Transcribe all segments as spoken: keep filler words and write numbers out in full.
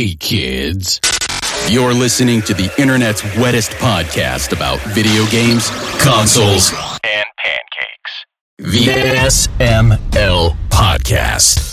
Hey, kids. You're listening to the internet's wettest podcast about video games, consoles, and pancakes. The S M L Podcast.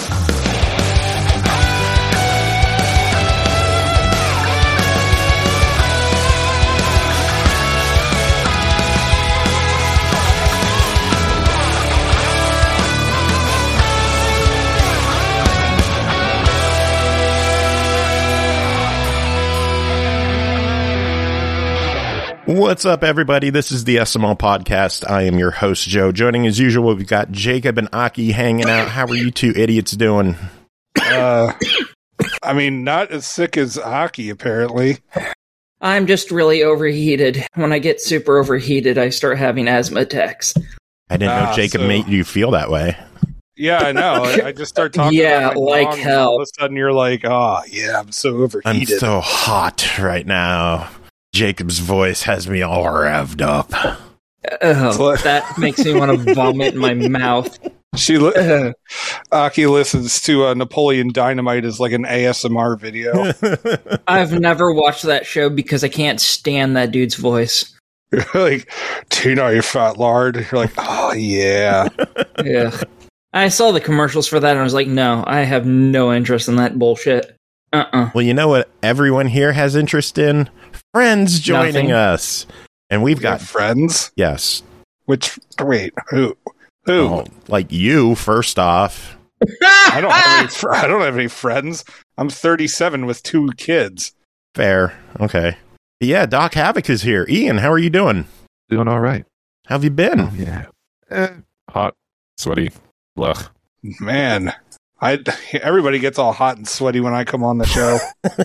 What's up, everybody? This is the S M L Podcast. I am your host, Joe. Joining as usual, we've got Jacob and Aki hanging out. How are you two idiots doing? Uh, I mean, not as sick as Aki, apparently. I'm just really overheated. When I get super overheated, I start having asthma attacks. I didn't know Ah, Jacob so- made you feel that way. Yeah, I know. I, I just start talking Yeah, about my like dog, and hell. all of a sudden you're like, oh, yeah, I'm so I'm overheated. so hot right now. Jacob's voice has me all revved up. Oh, that makes me want to vomit in my mouth. She li- Aki listens to uh, Napoleon Dynamite as like an A S M R video. I've never watched that show because I can't stand that dude's voice. You're like, Tina, you fat lard. You're like, oh, yeah. Yeah. I saw the commercials for that and I was like, no, I have no interest in that bullshit. Uh-uh. Well, you know what everyone here has interest in? Friends joining Nothing. us. And we've Got got, friends? yes, Which, wait, who? Who? oh, like you, first off. I don't have any. Fr- I don't have any friends. I'm thirty-seven with two kids. Fair. Okay. Yeah, Doc Havoc is here. Ian, how are you doing? Doing all right. How have you been? Oh, yeah. Eh, hot, sweaty, blech. Man, I everybody gets all hot and sweaty when I come on the show.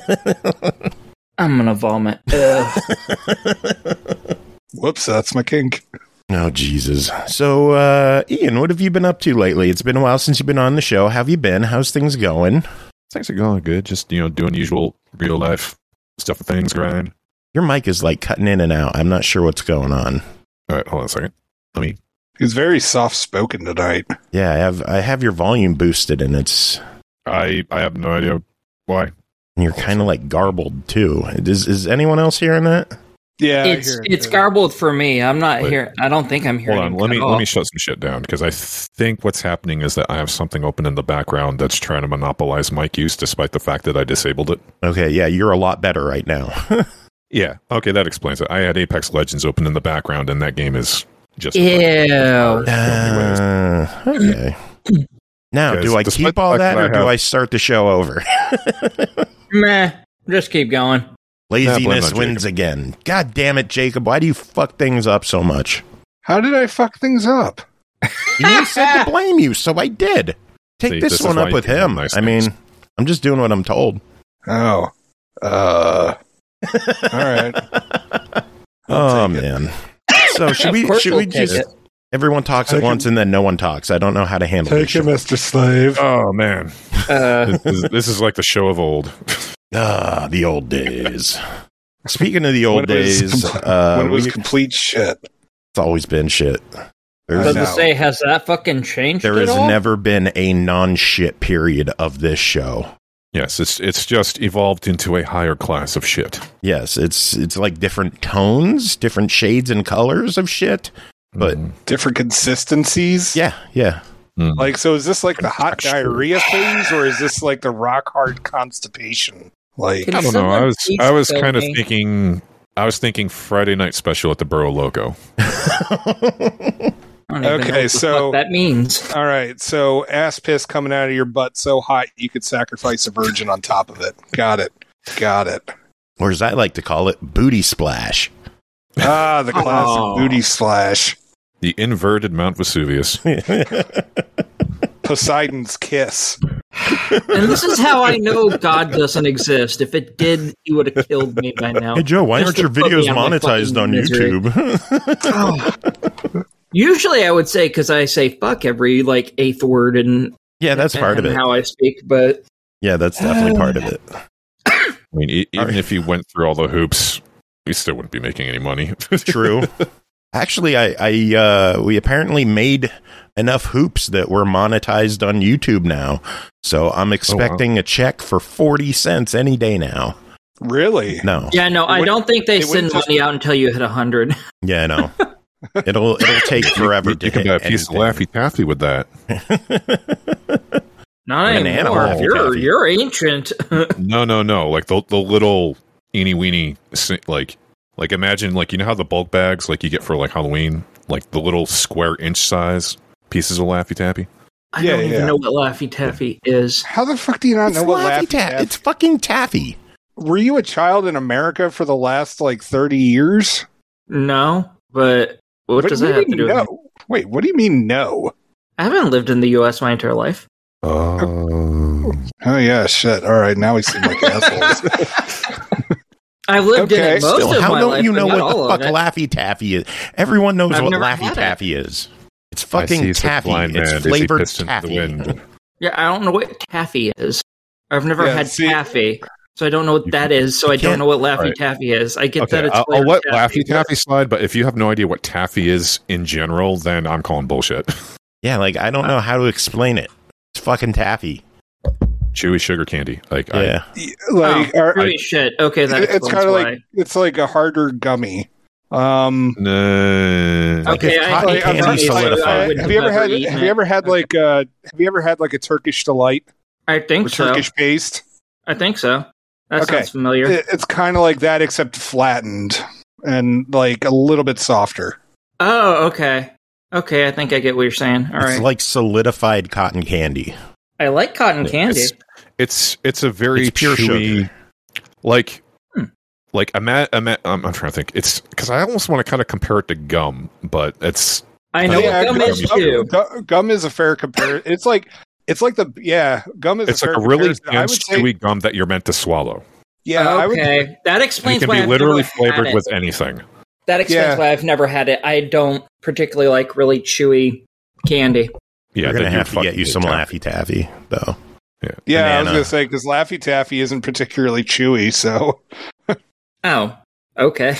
I'm gonna vomit. Ugh. Whoops, that's my kink. Oh, Jesus. So, uh, Ian, what have you been up to lately? It's been a while since you've been on the show. How have you been? How's things going? Things are going good. Just, you know, doing usual real life stuff with things, grind. Your mic is like cutting in and out. I'm not sure what's going on. All right, hold on a second. Let me. He's very soft spoken tonight. Yeah, I have I have your volume boosted, and it's I I have no idea why. you're kind of like garbled too. Is is anyone else hearing that? Yeah, I It's hear it, it's too. garbled for me. I'm not Wait. here. I don't think I'm hearing. Hold on. it Let me at let all. me shut some shit down because I think what's happening is that I have something open in the background that's trying to monopolize mic use, despite the fact that I disabled it. Okay, yeah, you're a lot better right now. Yeah. Okay, that explains it. I had Apex Legends open in the background, and that game is just. Ew. Uh, okay. Now, Because do I despite keep the all fact that, that I or do have- I start the show over? Meh. Just keep going. Laziness on wins again. God damn it, Jacob! Why do you fuck things up so much? How did I fuck things up? Ian said to blame you, so I did. Take See, this, this is one why up you with do him. nice I mean, things. I'm just doing what I'm told. Oh, uh, all right. Oh take it. man. So should Of we course should we'll we take just it. everyone talks at Take once it. and then no one talks? I don't know how to handle this. Take it, shit. Mister Slave. Oh man, Uh, this, is, this is like the show of old. Ah, the old days. Speaking of the old When it was days, com- uh, when it was we- complete shit. it's always been shit. I There's, does know. it say has that fucking changed? there at has all? never been a non-shit period of this show. Yes, it's it's just evolved into a higher class of shit. Yes, it's it's like different tones, different shades and colors of shit. But Mm. Different consistencies. yeah, yeah. Mm. Like, so is this like the hot Texture. diarrhea phase, or is this like the rock hard constipation? Like, Can I don't know. I someone was please I was tell kind of me? thinking I was thinking Friday Night Special at the Burrow Logo. I don't even Okay, know what the so- fuck that means. all right, so ass piss coming out of your butt so hot you could sacrifice a virgin on top of it. Got it. Got it. Or as I like to call it, booty splash. Ah, the classic Oh. booty slash. The inverted Mount Vesuvius. Poseidon's kiss. And this is how I know God doesn't exist. If it did, he would have killed me by now. Hey Joe, why Just aren't to your put me videos out of my monetized fucking on misery. YouTube? Oh. Usually I would say because I say fuck every like eighth word and Yeah, that's part of and it. how I speak, but Yeah, that's definitely part of it. I mean, e- even Alright. if you went through all the hoops, we still wouldn't be making any money. True. Actually, I, I uh, we apparently made enough hoops that we're monetized on YouTube now. So I'm expecting oh, wow. a check for forty cents any day now. Really? No. Yeah, no, I don't think they send money just... out until you hit one hundred. Yeah, no. It'll it'll take forever you, to you hit can buy a piece anything. Of Laffy Taffy with that. Not An anymore. Animal, you're Taffy. You're ancient. no, no, no. Like the the little eeny weeny, like like imagine like you know how the bulk bags like you get for like Halloween, like the little square inch size pieces of Laffy Taffy. I yeah, don't yeah. even know what Laffy Taffy is. How the fuck do you not it's know what Laffy Laffy Ta- Taffy? It's fucking taffy. Were you a child in America for the last like thirty years? No, but what, what does that have to do? No? With Wait, what do you mean no? I haven't lived in the U S my entire life. Oh, oh yeah, shit. All right, now we seem like assholes. I've lived okay. in it most Still, of how my don't life. you know what the fuck it. Laffy Taffy is? Everyone knows I've what never Laffy Taffy it. is. It's fucking taffy. It's flavored taffy. Yeah, I don't know what taffy is. I've never yeah, had see, taffy, so I don't know what that is. So I don't know what Laffy right. Taffy is. I get okay, that it's I'll, I'll let taffy, Laffy Taffy slide, but if you have no idea what taffy is in general, then I'm calling bullshit. Yeah, like I don't know how to explain it. It's fucking taffy. Chewy sugar candy. Like yeah, I, like oh, our, really shit. Okay, that it's kind of like it's like a harder gummy. Um, no. Like okay, if I, cotton like, candy like, solidified. like, have you ever had? Have you ever had like uh Have you ever had like a Turkish delight? I think or so. Turkish paste. I think so. That okay. sounds familiar. It, it's kind of like that, except flattened and like a little bit softer. Oh, okay. Okay, I think I get what you're saying. All it's right. like solidified cotton candy. I like cotton candy. It's it's, it's a very it's pure chewy, sugar. like hmm. like ima- ima- um, I'm trying to think. It's because I almost want to kind of compare it to gum, but it's. I know yeah, what gum, gum is too. Gum, gum is a fair comparison. It's like it's like the yeah gum is. It's a like fair a really comparison. dense, I would chewy say, gum that you're meant to swallow. Yeah, okay. I would, that explains it can why be I've literally never flavored had with it. anything. That explains yeah. why I've never had it. I don't particularly like really chewy candy. Yeah, we're gonna have to get you some taffy. Laffy Taffy, though. Yeah, yeah. Banana. I was gonna say because Laffy Taffy isn't particularly chewy, so. Oh, okay.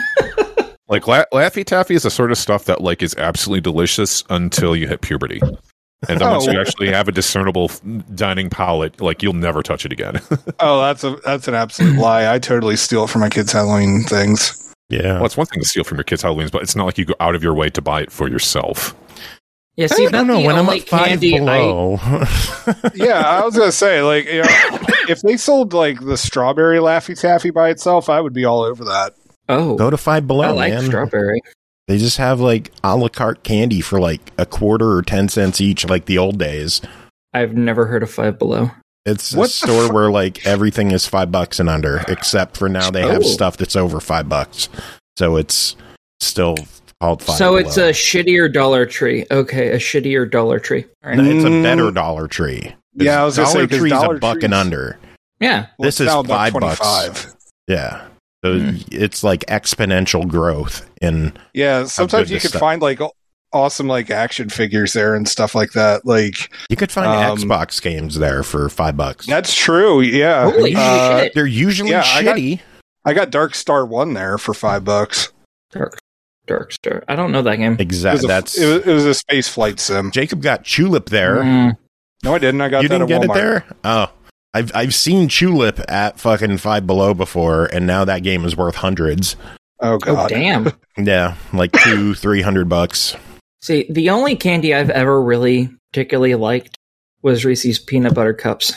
Like La- Laffy Taffy is the sort of stuff that like is absolutely delicious until you hit puberty, and then oh. once you actually have a discernible dining palate, like you'll never touch it again. Oh, that's a that's an absolute lie. I totally steal it from my kids' Halloween things. Yeah, well, it's one thing to steal from your kids' Halloweens, but it's not like you go out of your way to buy it for yourself. Yeah, see, I don't know. When I'm at five below, I... yeah, I was gonna say, like, you know, if they sold like the strawberry Laffy Taffy by itself, I would be all over that. Oh, go to Five Below. I like man. strawberry. They just have like a la carte candy for like a quarter or ten cents each, like the old days. I've never heard of Five Below. It's What a store fu- where like everything is five bucks and under, except for now they have Oh. stuff that's over five bucks. So it's still called Five So Below. it's a shittier Dollar Tree. Okay, a shittier Dollar Tree. All right. No, it's a Mm. better Dollar Tree. Yeah, I was gonna Dollar say, 'cause Tree's Dollar a buck Tree's- and under. Yeah. Well, This it's is now about five bucks. twenty-five. Yeah. So Mm. it's like exponential growth in Yeah, sometimes good you this could stuff. find like awesome like action figures there and stuff like that. Like you could find Um, Xbox games there for five bucks. that's true. Yeah, Holy Uh, shit. They're usually yeah, I got- shitty. I got Dark Star One there for five bucks. Dark, Dark Star. I don't know that game. It was Exactly. a, That's it was, it was a space flight sim. Jacob got Tulip there. Mm. No, I didn't. I got You that didn't at get Walmart. it there? Oh. I've I've seen Tulip at fucking Five Below before, and now that game is worth hundreds. Oh Oh, god. damn. Yeah, like two, three hundred bucks. See, the only candy I've ever really particularly liked was Reese's Peanut Butter Cups.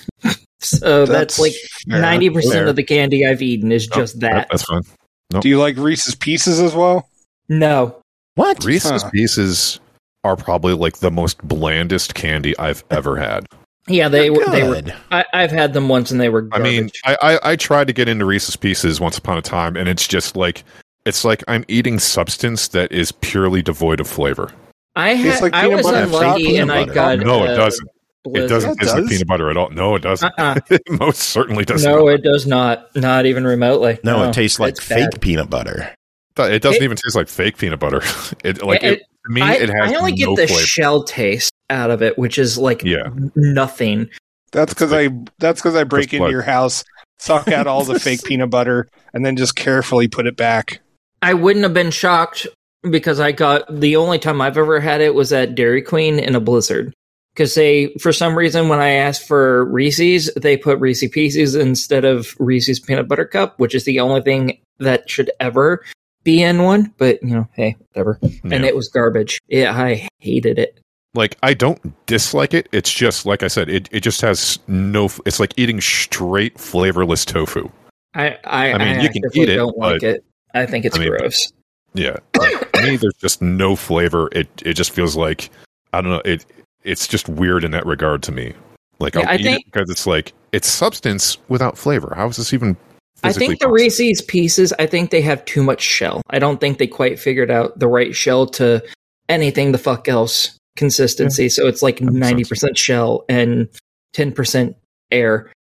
So that's, like fair. ninety percent Fair. of the candy I've eaten is just that. That's fine. Do you like Reese's Pieces as well? No. What? Reese's Huh. Pieces are probably like the most blandest candy I've ever had. Yeah, they They're were. They were. good. I, I've had them once, and they were. I Garbage. mean, I, I I tried to get into Reese's Pieces once upon a time, and it's just like it's like I'm eating substance that is purely devoid of flavor. I Tastes had. like I peanut was butter. unlucky, Peanut and I butter. got. no, it uh, doesn't. Blizzard. It doesn't It taste like does. peanut butter at all. No, it doesn't. Uh-uh. It most certainly does No, not. it does not. Not even remotely. No, it tastes like it's fake bad. peanut butter. It doesn't It- even taste like fake peanut butter. It like It- it, to me, I, it has I only no get the flavor. shell taste out of it, which is like Yeah. nothing. That's because I that's because I break Just into blood. your house, suck out all the fake peanut butter, and then just carefully put it back. I wouldn't have been shocked because I got the only time I've ever had it was at Dairy Queen in a blizzard. Because they, for some reason, when I asked for Reese's, they put Reese Pieces instead of Reese's Peanut Butter Cup, which is the only thing that should ever be in one. But, you know, hey, whatever. Yeah. And it was garbage. Yeah, I hated it. Like, I don't dislike it. It's just, like I said, it, it just has no... It's like eating straight flavorless tofu. I I, I mean, I you can eat it, don't like it. I think it's I mean, gross. Yeah. Like, to me, there's just no flavor. It it just feels like... I don't know. It It's just weird in that regard to me. Like, yeah, I'll I eat think, it because it's like... It's substance without flavor. How is this even I think the possible? Reese's Pieces, I think they have too much shell. I don't think they quite figured out the right shell to anything the fuck else consistency. Yeah. So it's like ninety percent shell and ten percent air.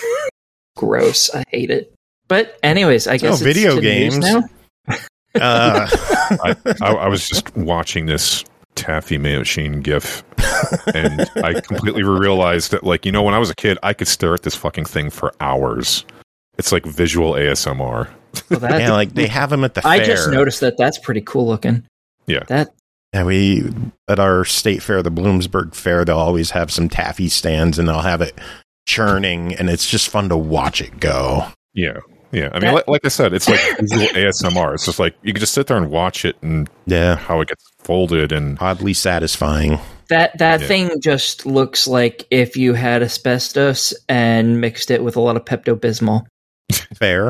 Gross. I hate it. But anyways, I guess oh, it's video games now. uh. I, I, I was just watching this Taffy Machine gif, and I completely realized that, like, you know, when I was a kid, I could stare at this fucking thing for hours. It's like visual A S M R. Well, that, yeah, like they have them at the I fair. I just noticed that. That's pretty cool looking. Yeah. That. Yeah, we at our state fair, the Bloomsburg Fair, they'll always have some taffy stands, and they'll have it churning, and it's just fun to watch it go. Yeah, yeah. I mean, that, like, like I said, it's like visual A S M R. It's just like you can just sit there and watch it, and yeah, how it gets folded and oddly satisfying. That that yeah. thing just looks like if you had asbestos and mixed it with a lot of Pepto-Bismol. Fair.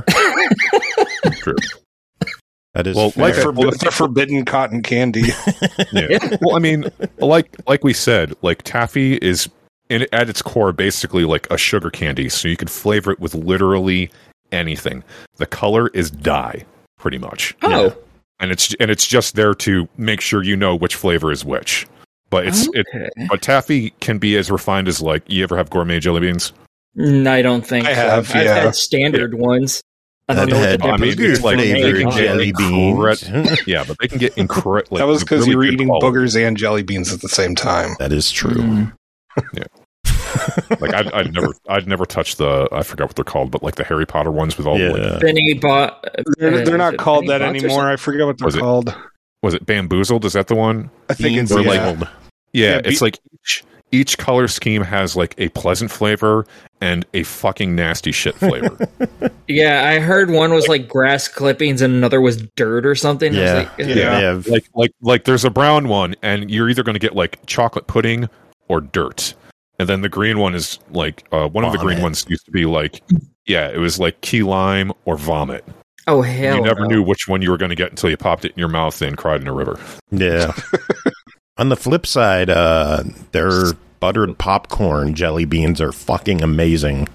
True. That is well, fair. like for, the forbidden cotton candy. Yeah. yeah. Well, I mean, like like we said, like taffy is in, at its core basically like a sugar candy, so you can flavor it with literally anything. The color is dye, pretty much. Oh, yeah. and it's and it's just there to make sure you know which flavor is which. But it's okay. it. But taffy can be as refined as, like, you ever have gourmet jelly beans? No, I don't think I so. have. I've yeah. had standard yeah. ones. I don't I've know had what the difference I mean, is. like flavored they jelly beans. Incre- yeah, but they can get incredible. Like, that was because really you were good eating quality. boogers and jelly beans at the same time. That is true. Mm. Yeah. Like I'd, I'd never, I'd never touched the. I forgot what they're called, but like the Harry Potter ones with all Yeah. the. Like, Benny bought. They're, uh, they're not is it called Benny that Bots or anymore. I forget what they're Was it- called. was it Bamboozled? Is that the one? I think it's Beans yeah. labeled. Yeah, Yeah, it's be- like each, each color scheme has like a pleasant flavor and a fucking nasty shit flavor. Yeah, I heard one was like grass clippings and another was dirt or something. I was Yeah. like, yeah, ugh. they have- like like like there's a brown one, and you're either going to get like chocolate pudding or dirt, and then the green one is like uh, one of the green Vomit. ones used to be like yeah, it was like key lime or vomit. Oh hell! You never no. knew which one you were going to get until you popped it in your mouth and cried in a river. Yeah. On the flip side, uh, their buttered popcorn jelly beans are fucking amazing.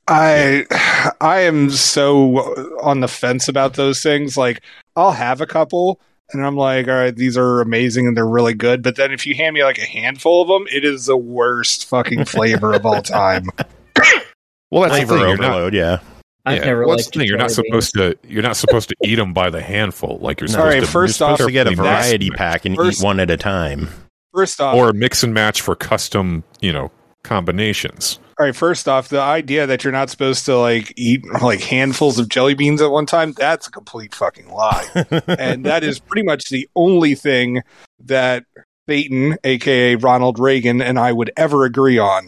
I I am so on the fence about those things. Like, I'll have a couple, and I'm like, all right, these are amazing and they're really good. But then if you hand me like a handful of them, it is the worst fucking flavor of all time. Well, that's the Flavor thing. You're not, overload, yeah. I've yeah, never well, that's liked the thing. You're not jelly supposed to. You're not supposed to eat them by the handful. Like you're No. supposed All right, to. first you're off, To get a carefully mix variety them. pack and First- eat one at a time. First off, or mix and match for custom, you know, combinations. all right, first off, the idea that you're not supposed to like eat like handfuls of jelly beans at one time, that's a complete fucking lie. And that is pretty much the only thing that Phaeton, aka Ronald Reagan, and I would ever agree on.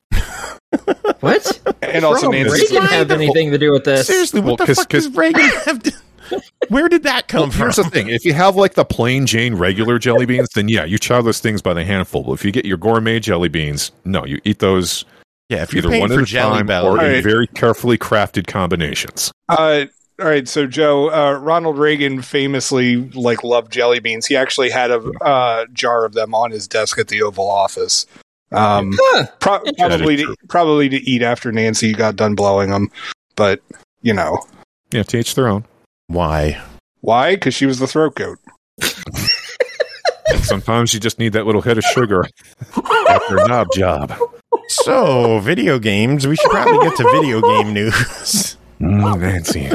What? And also Ronald Nancy Reagan Reagan. have anything to do with this? Seriously, what Well, the 'cause- fuck 'cause- does Reagan have to... Where did that come Well, from? here's the thing: if you have like the plain Jane regular jelly beans, then yeah, you chow those things by the handful. But if you get your gourmet jelly beans, no, you eat those Yeah, if you're either paying one for at a Jelly time Belly, or in Right. very carefully crafted combinations. Uh, all right, so Joe, uh, Ronald Reagan famously like loved jelly beans. He actually had a uh, jar of them on his desk at the Oval Office. Um, Huh. pro- Interesting. probably, That is to, true. probably to eat after Nancy got done blowing them, but you know Yeah, to each their own. why? why? Because she was the throat goat. And sometimes you just need that little hit of sugar after a knob job. So, video games. We should probably get to video game news. Mm, Nancy.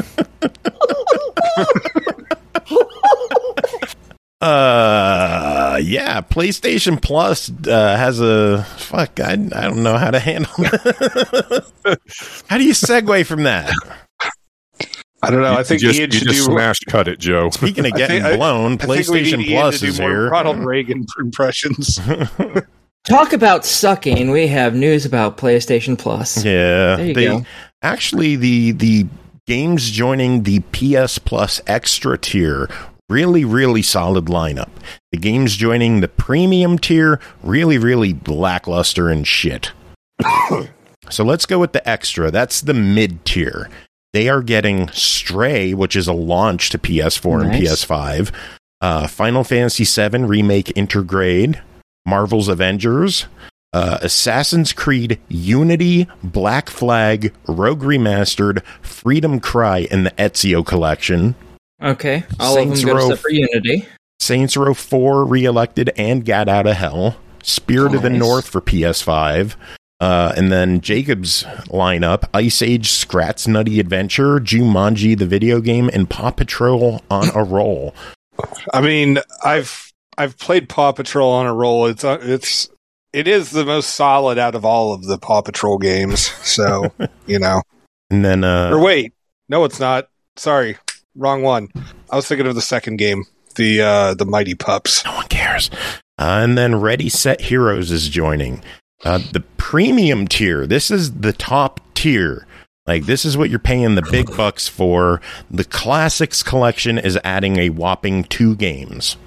Uh, yeah, PlayStation Plus uh, has a fuck. I, I don't know how to handle that. How do you segue from that? I don't know. You, I think you just, Ian you should just do. smashed cut it, Joe. Speaking of I getting think- I- blown, I think we PlayStation need Ian Plus to do is more here. Ronald Reagan impressions. Talk about sucking. We have news about PlayStation Plus. Yeah, There you they go. actually the the games joining the P S Plus Extra tier. Really, really solid lineup. The games joining the premium tier, really, really lackluster and shit. So let's go with the extra. That's the mid tier. They are getting Stray, which is a launch to P S four and Nice. P S five. Uh, Final Fantasy seven Remake Intergrade. Marvel's Avengers. Uh, Assassin's Creed Unity, Black Flag, Rogue Remastered, Freedom Cry, and the Ezio Collection. Okay, all Saints of them go Row- except for Unity. Saints Row four Reelected and Gat Out of Hell. Spirit of the Nice. North for P S five. Uh, and then Jacob's lineup, Ice Age Scrat's Nutty Adventure, Jumanji the video game, and Paw Patrol on a roll. I mean, I've I've played Paw Patrol on a roll. It's uh, it's it is the most solid out of all of the Paw Patrol games. So you know, And then uh, or wait, no, it's not. Sorry, wrong one. I was thinking of the second game, the uh, the Mighty Pups. no one cares. Uh, and then Ready Set Heroes is joining. Uh, the premium tier. This is the top tier. Like, this is what you're paying the big bucks for. The Classics Collection is adding a whopping two games.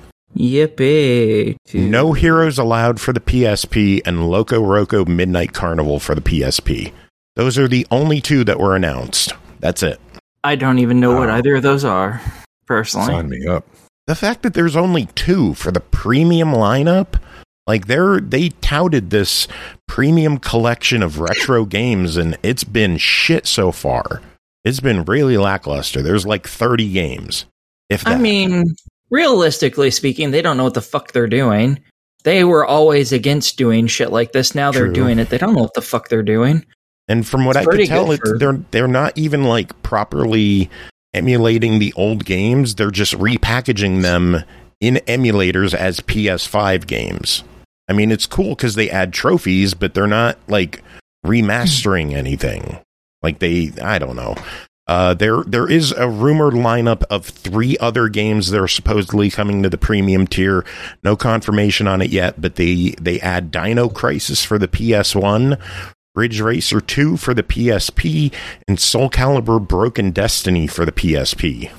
Yippee. No Heroes Allowed for the P S P and Loco Roco Midnight Carnival for the P S P. Those are the only two that were announced. That's it. I don't even know what Oh. either of those are, personally. Sign me up. The fact that there's only two for the premium lineup, like they're they touted this premium collection of retro games, and it's been shit so far. It's been really lackluster. There's like thirty games. If that. I mean, realistically speaking, they don't know what the fuck they're doing. They were always against doing shit like this. Now they're True. doing it. They don't know what the fuck they're doing. And from what It's I pretty could tell, good it's, for- they're they're not even like properly emulating the old games. They're just repackaging them in emulators as P S five games. I mean, it's cool because they add trophies, but they're not like remastering anything. Like they, I don't know. Uh, there there is a rumored lineup of three other games that are supposedly coming to the premium tier. No confirmation on it yet, but they they add Dino Crisis for the P S one. Ridge Racer two for the P S P, and Soul Calibur Broken Destiny for the P S P.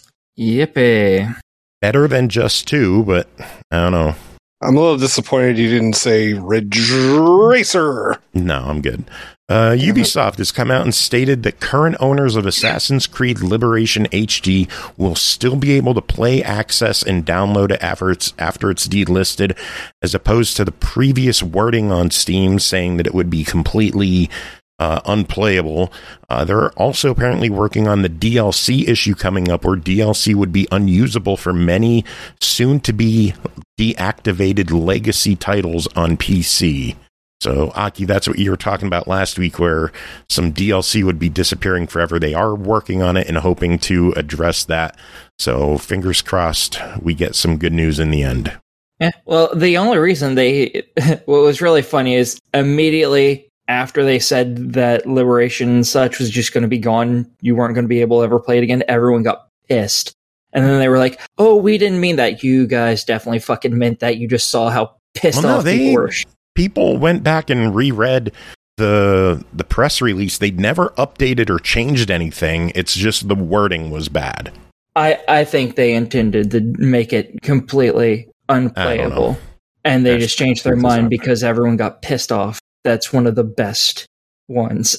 Yippee. Better than just two, but I don't know. I'm a little disappointed you didn't say Ridge Racer. No, I'm good. Uh, Ubisoft has come out and stated that current owners of Assassin's Creed Liberation H D will still be able to play, access, and download it after it's, after it's delisted, as opposed to the previous wording on Steam saying that it would be completely uh, unplayable. Uh, they're also apparently working on the D L C issue coming up, where D L C would be unusable for many soon-to-be deactivated legacy titles on P C. So, Aki, that's what you were talking about last week, where some D L C would be disappearing forever. They are working on it and hoping to address that. So, fingers crossed, we get some good news in the end. Yeah, well, the only reason they... What was really funny is immediately after they said that Liberation and such was just going to be gone, you weren't going to be able to ever play it again, everyone got pissed. And then they were like, oh, we didn't mean that. You guys definitely fucking meant that. You just saw how pissed Well, no, off they- people were. People went back and reread the the press release. They never updated or changed anything. It's just the wording was bad. I, I think they intended to make it completely unplayable. And they That's- just changed their that's mind not- because everyone got pissed off. That's one of the best ones.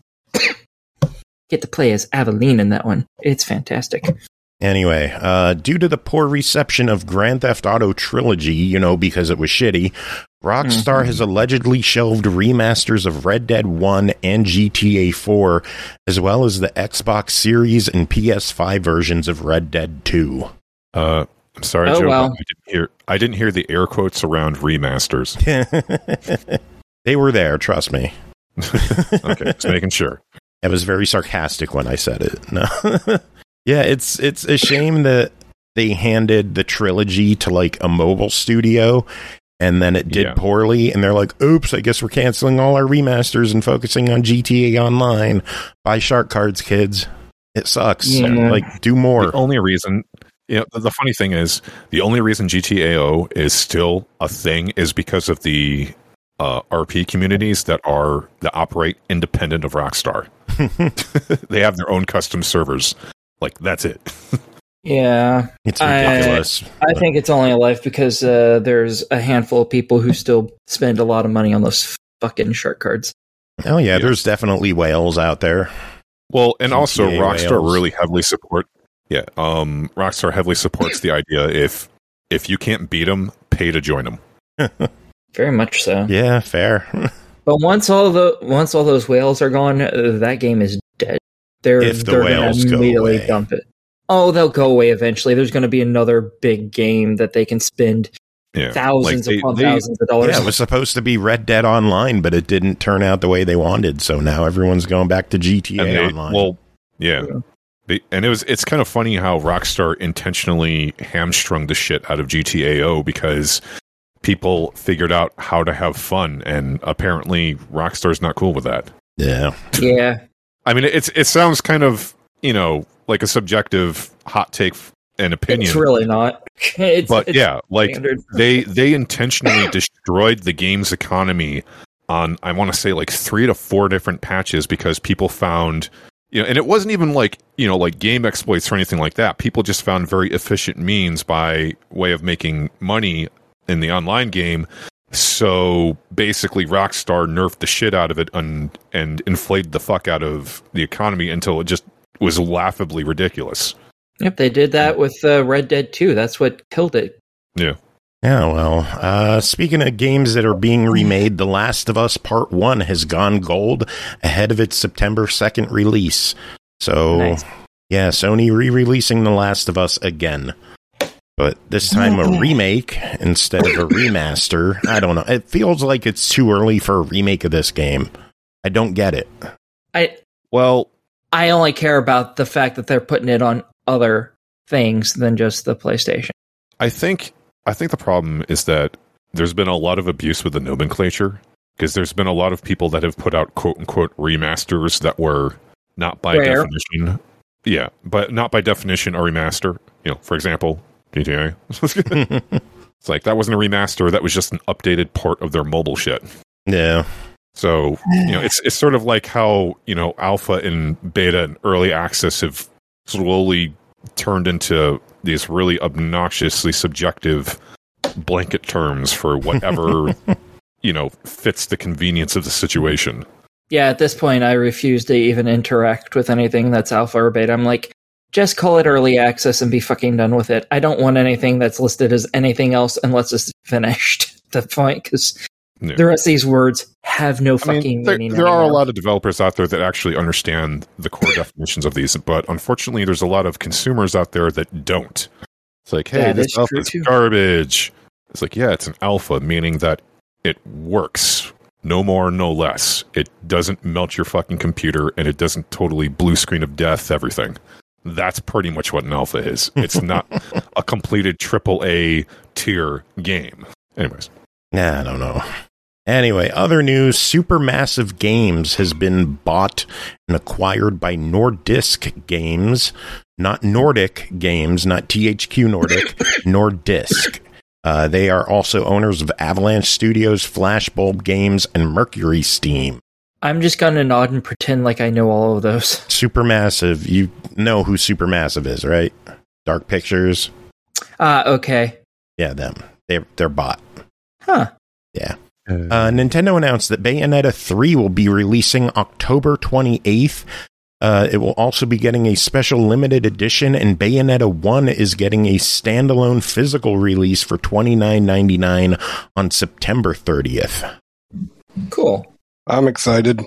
Get to play as Aveline in that one. It's fantastic. Anyway, uh, due to the poor reception of Grand Theft Auto Trilogy, you know, because it was shitty, Rockstar Mhm. has allegedly shelved remasters of Red Dead one and G T A four, as well as the Xbox Series and P S five versions of Red Dead two. Uh, I'm sorry, Oh, Joe. wow. but I didn't hear. I didn't hear the air quotes around remasters. They were there, trust me. Okay, just making sure. I was very sarcastic when I said it. No. Yeah, it's it's a shame that they handed the trilogy to like a mobile studio and then it did Yeah. poorly and they're like, oops, I guess we're canceling all our remasters and focusing on G T A Online. Buy shark cards, kids. It sucks. Yeah. Like, do more. The only reason, you know, the, the funny thing is, the only reason G T A O is still a thing is because of the uh, R P communities that are that operate independent of Rockstar. They have their own custom servers. Like, that's it. Yeah, It's ridiculous. I, I think it's only alive because uh, there's a handful of people who still spend a lot of money on those fucking shark cards. Oh, yeah, Yeah. there's definitely whales out there. Well, and also G T A Rockstar whales. really heavily support. Yeah, um, Rockstar heavily supports the idea if if you can't beat them, pay to join them. Very much so. Yeah, fair. But once all the once all those whales are gone, uh, that game is dead. They're If the they're gonna whales go immediately away. dump it. Oh, they'll go away eventually. There's going to be another big game that they can spend Yeah, thousands like they- upon they- thousands of dollars. Yeah, it was supposed to be Red Dead Online, but it didn't turn out the way they wanted. So now everyone's going back to G T A and they- Online. Well, yeah. Yeah. They, and it was it's kind of funny how Rockstar intentionally hamstrung the shit out of G T A O because people figured out how to have fun, and apparently Rockstar's not cool with that. yeah. Yeah, I mean, it's it sounds kind of, you know, like a subjective hot take and opinion, it's really not. It's, but it's yeah, like standard. they they intentionally destroyed the game's economy on, I want to say, like three to four different patches because people found, you know, and it wasn't even like, you know, like game exploits or anything like that. People just found very efficient means by way of making money in the online game. So basically Rockstar nerfed the shit out of it and and inflated the fuck out of the economy until it just was laughably ridiculous. Yep, they did that with uh, Red Dead two. That's what killed it. Yeah. Yeah, well, uh, speaking of games that are being remade, The Last of Us Part one has gone gold ahead of its September second release. So, Nice. yeah, Sony re-releasing The Last of Us again. But this time a remake instead of a remaster. I don't know. It feels like it's too early for a remake of this game. I don't get it. I Well, I only care about the fact that they're putting it on other things than just the PlayStation. I think I think the problem is that there's been a lot of abuse with the nomenclature because there's been a lot of people that have put out quote unquote remasters that were not by Rare. definition, yeah, but not by definition a remaster. You know, for example, G T A. It's like that wasn't a remaster; that was just an updated port of their mobile shit. Yeah. So you know, it's it's sort of like how, you know, alpha and beta and early access have slowly turned into these really obnoxiously subjective blanket terms for whatever you know fits the convenience of the situation. Yeah, at this point, I refuse to even interact with anything that's alpha or beta. I'm like, just call it early access and be fucking done with it. I don't want anything that's listed as anything else unless it's finished at the point, because Yeah. the rest of these words have no I fucking mean, there, meaning there are a anymore. lot of developers out there that actually understand the core definitions of these, but unfortunately, there's a lot of consumers out there that don't. It's like, hey, That this is alpha true is too. garbage. It's like, yeah, it's an alpha, meaning that it works. No more, no less. It doesn't melt your fucking computer, and it doesn't totally blue screen of death everything. That's pretty much what an alpha is. It's not a completed triple A tier game. Anyways. Nah, I don't know. Anyway, other news, Supermassive Games has been bought and acquired by Nordisk Games, not Nordic Games, not T H Q Nordic, Nordisk. Uh, they are also owners of Avalanche Studios, Flashbulb Games, and Mercury Steam. I'm just going to nod and pretend like I know all of those. Supermassive, you know who Supermassive is, right? Dark Pictures. Ah, okay. Yeah, them. They, they're bought. Huh. Yeah. Uh, Nintendo announced that Bayonetta three will be releasing October twenty-eighth. Uh, it will also be getting a special limited edition, and Bayonetta one is getting a standalone physical release for twenty-nine ninety-nine on September thirtieth. Cool. I'm excited.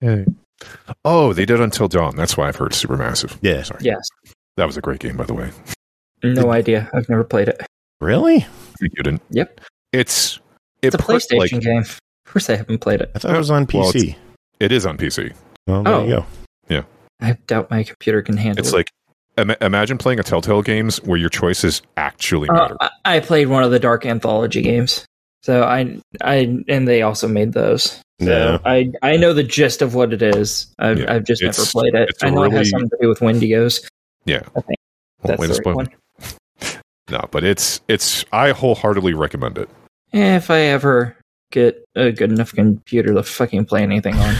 Oh, they did Until Dawn. That's why I've heard Supermassive. Yeah. Sorry. Yes. That was a great game, by the way. No idea. I've never played it. Really? You didn't. Yep. It's it It's a per- PlayStation like, game. Of course I haven't played it. I thought it was on P Well, C. It is on P C. Well, there Oh. you go. I doubt my computer can handle It's it. like Im- imagine playing a Telltale games where your choices actually Uh, matter. I-, I played one of the Dark Anthology games. So I, I, and they also made those. So Yeah. I, I know the gist of what it is. I've, Yeah, I've just never it's- played it. it's a I know it really- has something to do with Wendigos. Yeah. I think Won't that's wait the to right spoil one. it. No, but it's it's. I wholeheartedly recommend it. Eh, if I ever get a good enough computer to fucking play anything on.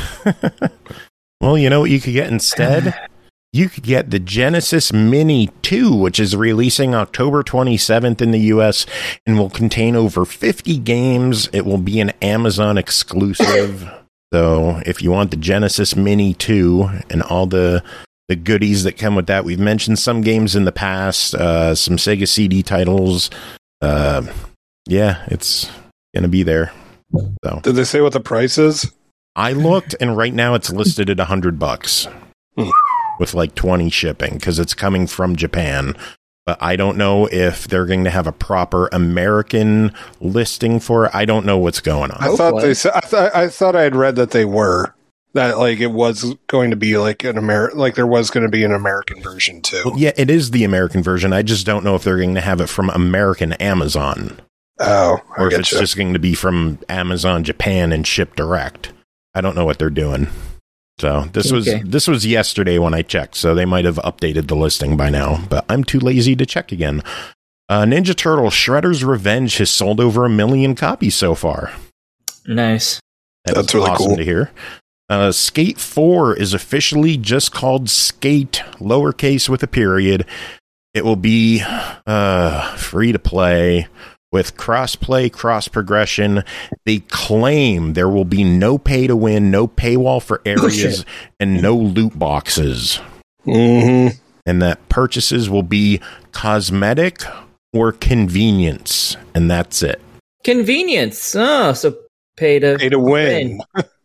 Well, you know what you could get instead? You could get the Genesis Mini two, which is releasing October twenty-seventh in the U S and will contain over fifty games. It will be an Amazon exclusive. So if you want the Genesis Mini two and all the the goodies that come with that, we've mentioned some games in the past, uh, some Sega C D titles. Uh, yeah, it's going to be there. So Did they say what the price is? I looked, and right now it's listed at a hundred bucks Hmm. with like twenty shipping because it's coming from Japan. But I don't know if they're going to have a proper American listing for it. I don't know what's going on. I thought Hopefully. they said. I thought I thought I had read that they were that like it was going to be like an Amer like there was going to be an American version too. Well, yeah, it is the American version. I just don't know if they're going to have it from American Amazon Oh, I or if get it's you. just going to be from Amazon Japan and shipped direct. I don't know what they're doing. So this was Okay. this was yesterday when I checked, so they might have updated the listing by now, but I'm too lazy to check again. Uh, Ninja Turtle Shredder's Revenge has sold over a million copies so far. Nice. That That's is really awesome cool. to hear. Uh, Skate four is officially just called Skate, lowercase with a period. It will be uh, free to play with cross-play, cross-progression. They claim there will be no pay-to-win, no paywall for areas, and no loot boxes. Mm-hmm. And that purchases will be cosmetic or convenience, and that's it. Convenience. Oh, so pay to Pay to win.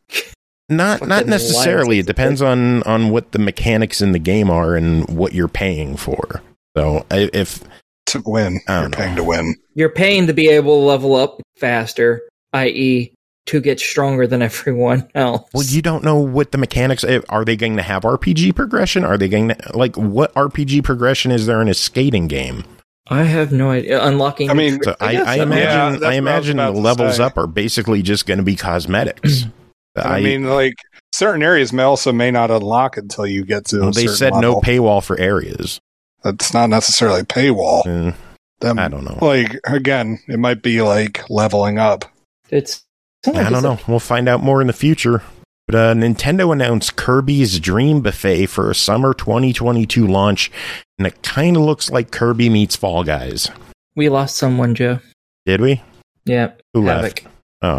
Not Fucking not necessarily. It license. depends on, on what the mechanics in the game are and what you're paying for. So I- if To win. I You're don't know. paying to win. You're paying to be able to level up faster, that is, to get stronger than everyone else. well, you don't know what the mechanics are. They going to have R P G progression? Are they going to like what R P G progression is there in a skating game? I have no idea. Unlocking. I mean, So I, guess I so. imagine Yeah, that's I what I was imagine about the to levels say. up are basically just going to be cosmetics. I, mean, like certain areas may also may not unlock until you get to. well, a they certain said no level. paywall for areas. That's not necessarily paywall. Eh, Them, I don't know. Like again, it might be like leveling up. It's. I don't know. We'll find out more in the future. But uh, Nintendo announced Kirby's Dream Buffet for a summer twenty twenty-two launch, and it kind of looks like Kirby meets Fall Guys. We lost someone, Joe. Did we? Yeah. Who Havoc. left?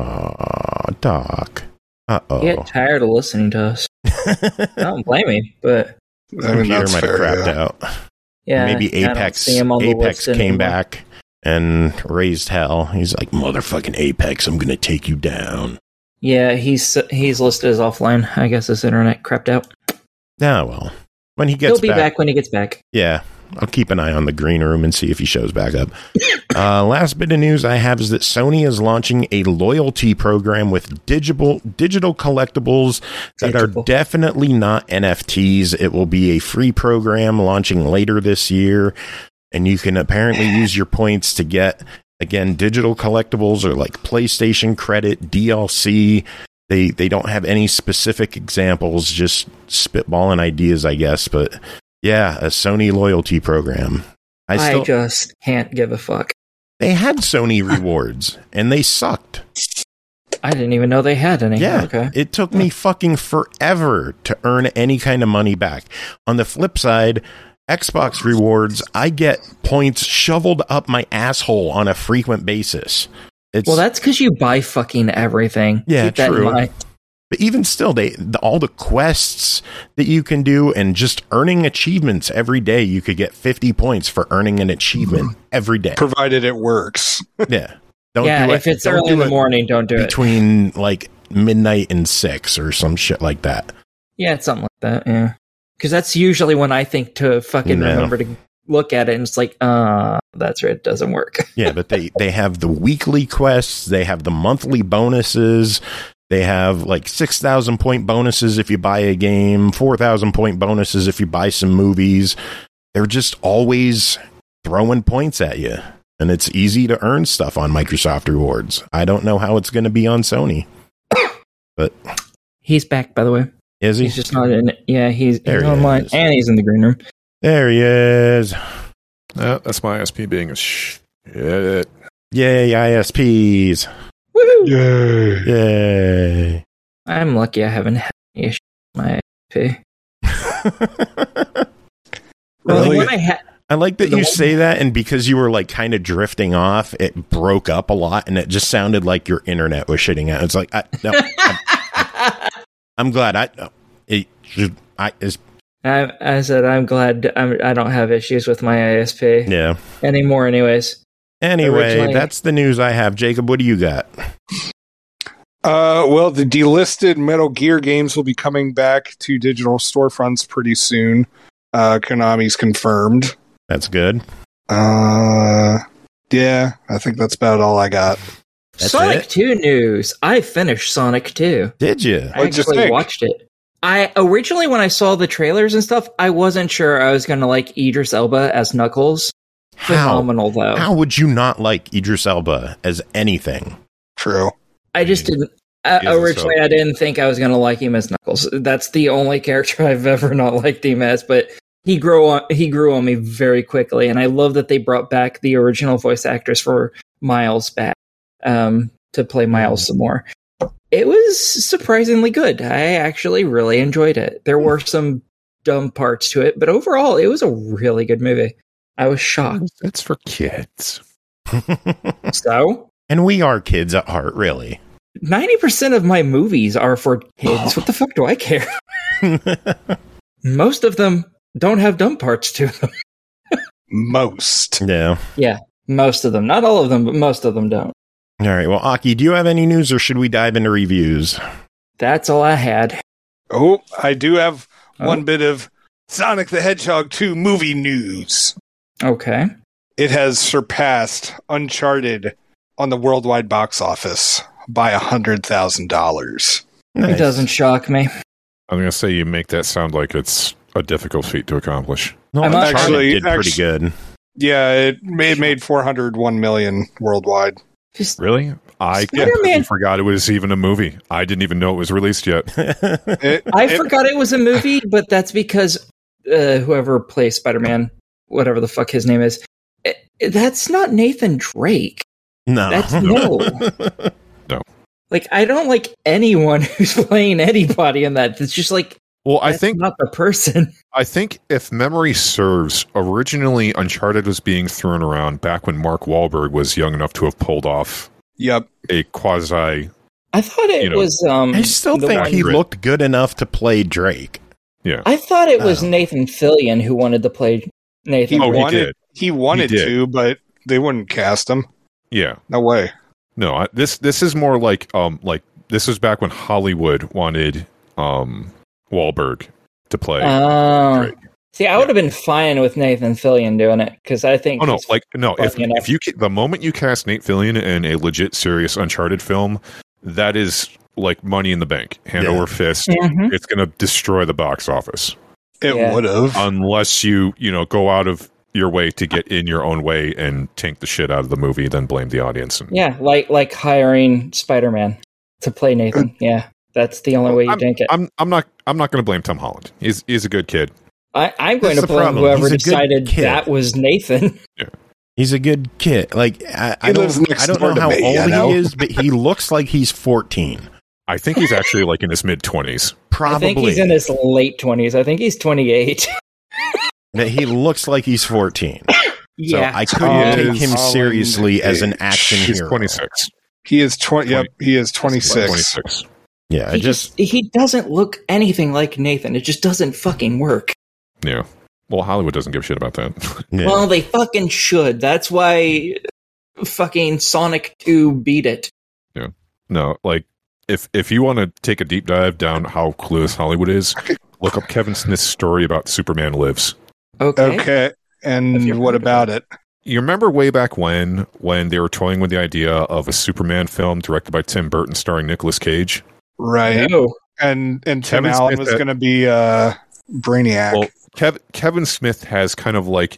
Oh, Doc. Uh-oh. Get tired of listening to us. I don't blame me, but I mean, Computer that's might have fair. crapped Yeah. out. yeah. Maybe I don't Apex see him on the Apex list came anymore. back and raised hell. He's like, motherfucking Apex, I'm going to take you down. Yeah, he's he's listed as offline. I guess his internet crapped out. Ah, well. When he gets He'll be back, back when he gets back. yeah, I'll keep an eye on the green room and see if he shows back up. uh, last bit of news I have is that Sony is launching a loyalty program with digital digital collectibles that Digital. are definitely not N F Ts. It will be a free program launching later this year, and you can apparently use your points to get, again, digital collectibles or like PlayStation credit, D L C. They they don't have any specific examples, just spitballing ideas, I guess. But yeah, a Sony loyalty program. I I, still just can't give a fuck. they had Sony rewards and they sucked. I didn't even know they had any. Yeah, Okay. it took me fucking forever to earn any kind of money back. On the flip side, Xbox rewards, I get points shoveled up my asshole on a frequent basis. It's, Well, that's because you buy fucking everything. Yeah, Keep that in true. mind. but even still, they the, all the quests that you can do and just earning achievements every day, you could get fifty points for earning an achievement every day. Provided it works. Yeah, don't Yeah, do it, if it's don't early do in the it morning, don't do it. between like midnight and six or some shit like that. Yeah, it's something like that. Yeah, because that's usually when I think to fucking No. remember to look at it, and it's like, uh, that's right, it doesn't work. Yeah, but they, they have the weekly quests, they have the monthly bonuses, they have like six thousand point bonuses if you buy a game, four thousand point bonuses if you buy some movies. They're just always throwing points at you. And it's easy to earn stuff on Microsoft Rewards. I don't know how it's going to be on Sony. But he's back, by the way. Is he? He's just not in it. Yeah, he's, he's There he online. is. And he's in the green room. There he is. Uh, that's my I S P being a shit. Yay, I S Ps. Woohoo! Yay. Yay. I'm lucky I haven't had any issues with my I S P. Well, Really? when I had... I like that The you one- say that, and because you were like kind of drifting off, it broke up a lot, and it just sounded like your internet was shitting out. It's like, I, no, I'm, I'm glad I, it should, I is I, I said I'm glad I'm, I don't have issues with my I S P yeah. anymore. Anyways, Anyway, Originally- that's the news I have. Jacob, what do you got? Uh, well, the delisted Metal Gear games will be coming back to digital storefronts pretty soon. Uh, Konami's confirmed. That's good. Uh, yeah, I think that's about all I got. That's Sonic it? two news. I finished Sonic two. Did you? I What'd you actually think? watched it. I originally, when I saw the trailers and stuff, I wasn't sure I was going to like Idris Elba as Knuckles. How? Phenomenal, though. How would you not like Idris Elba as anything? True. I just didn't. Uh, He is originally, so- I didn't think I was going to like him as Knuckles. That's the only character I've ever not liked him as. But he grew on. He grew on me very quickly, and I love that they brought back the original voice actors for Miles back um, to play Miles some more. It was surprisingly good. I actually really enjoyed it. There were some dumb parts to it, but overall, it was a really good movie. I was shocked. It's for kids. So, And we are kids at heart, really. ninety percent of my movies are for kids. What the fuck do I care? Most of them don't have dumb parts to them. Most. Yeah. Yeah, most of them. Not all of them, but most of them don't. All right. Well, Aki, do you have any news, or should we dive into reviews? That's all I had. Oh, I do have Oh. one bit of Sonic the Hedgehog two movie news. Okay. It has surpassed Uncharted on the worldwide box office by one hundred thousand dollars. Nice. It doesn't shock me. I'm going to say you make that sound like it's a difficult feat to accomplish. No, I'm Uncharted actually- did pretty actually- good. Yeah, it made, made four hundred one million worldwide. Just Really? I Spider-Man- completely forgot it was even a movie. I didn't even know it was released yet. It, I it- forgot it was a movie, but that's because uh, whoever plays Spider-Man, whatever the fuck his name is, eh, that's not Nathan Drake. No. That's no. No. Like, I don't like anyone who's playing anybody in that. It's just like, Well, I that's think not the person. I think if memory serves, originally Uncharted was being thrown around back when Mark Wahlberg was young enough to have pulled off Yep. a quasi. I thought it You know, was. Um, I still the think one- he one- looked good enough to play Drake. Yeah. I thought it was Oh. Nathan Fillion who wanted to play Nathan. He Oh, he wanted did. he wanted He did. to, but they wouldn't cast him. Yeah. No way. No, I, this this is more like um like this was back when Hollywood wanted um Wahlberg to play. Oh. Drake. See, I would have been fine with Nathan Fillion doing it because I think. Oh no! he's- Like no, if funny enough. if you ca- the moment you cast Nate Fillion in a legit, serious Uncharted film, that is like money in the bank, hand Yeah. over fist. Mhm. It's going to destroy the box office It Yeah. would have. unless you you know go out of your way to get in your own way and tank the shit out of the movie, then blame the audience. And, Yeah, like like hiring Spider-Man to play Nathan. Yeah, that's the only way you I'm, tank it. I'm I'm not I'm not going to blame Tom Holland. He's he's a good kid. I, I'm going That's to the blame problem. whoever He's a good decided kid. that was Nathan. He's a good kid. Like I, I He don't, lives next I don't door know to how me, old you know? he is, but he looks like he's fourteen. I think he's actually like in his mid twenties. Probably. I think he's in his late twenties. I think he's twenty-eight. That he looks like he's fourteen. yeah, So I couldn't Tom take him Holland seriously as an age. action He's hero. twenty-six. He is twenty. Yep, he is twenty-six. twenty-six. Yeah, I he just just he doesn't look anything like Nathan. It just doesn't fucking work. Yeah. Well, Hollywood doesn't give a shit about that. yeah. Well, they fucking should. That's why fucking Sonic two beat it. No, like if if you want to take a deep dive down how clueless Hollywood is, look up Kevin Smith's story about Superman Lives. Okay. Okay. Have And you what heard about it? You remember way back when when they were toying with the idea of a Superman film directed by Tim Burton starring Nicolas Cage? Right. No. And and Tim Kevin Allen Smith was had- going to be uh, Brainiac. Well, Kev, Kevin Smith has kind of like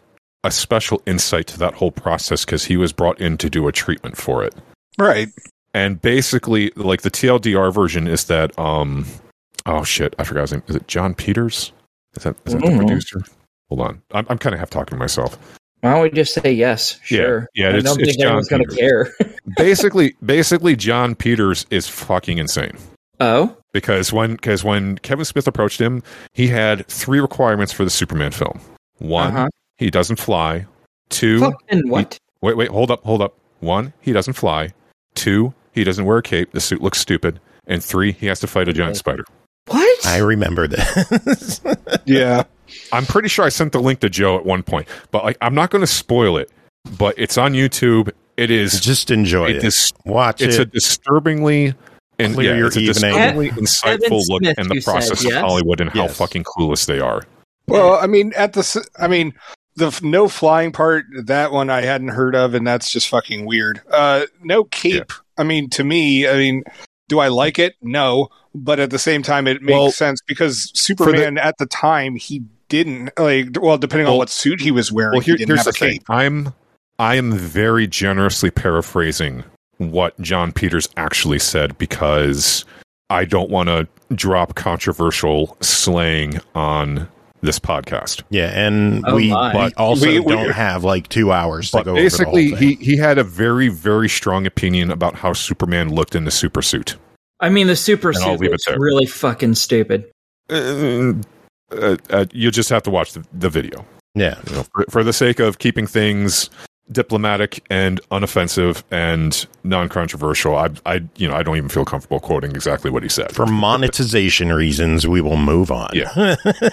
a special insight to that whole process because he was brought in to do a treatment for it. Right. And basically, like the T L D R version is that, um, oh shit, I forgot his name. Is it John Peters? Is that, is that the producer? Hold on. I'm, I'm kind of half talking to myself. Why don't we just say yes? Sure. Yeah, yeah I it's, don't it's think John anyone's going to Peters. care. basically, basically, John Peters is fucking insane. Oh? Because when, because when Kevin Smith approached him, he had three requirements for the Superman film. One, uh-huh. he doesn't fly. Two, fucking what? He, wait, wait, hold up, hold up. One, he doesn't fly. Two, he doesn't wear a cape. The suit looks stupid. And three, he has to fight a giant spider. What? I remember this. Yeah. I'm pretty sure I sent the link to Joe at one point, but like I'm not going to spoil it. But it's on YouTube. It is just enjoy it. Dis- Watch it's it. It's a disturbingly and Clear yeah, your it's a evening. disturbingly insightful Smith, look in the process said, yes? of Hollywood and Yes. how fucking clueless they are. Well, I mean, at the, I mean, the f- no flying part, that one I hadn't heard of, and that's just fucking weird. Uh, no cape. Yeah. I mean, to me, I mean, do I like it? No, but at the same time, it makes well, sense because Superman the, at the time he didn't like. Well, depending well, on what suit he was wearing, well, here, he didn't here's have the a cape. thing. I'm I am very generously paraphrasing what John Peters actually said because I don't want to drop controversial slang on this podcast. Yeah, and oh we, my. we also We- we- don't have like two hours to But go basically, over the whole thing. he, he had a very, very strong opinion about how Superman looked in the super suit. I mean, the super And I'll suit leave it looks there. really fucking stupid. Uh, uh, uh, you just have to watch the, the video. Yeah. You know, for, for the sake of keeping things diplomatic and unoffensive and non-controversial, I, I, you know, I don't even feel comfortable quoting exactly what he said. For monetization reasons, we will move on. Yeah.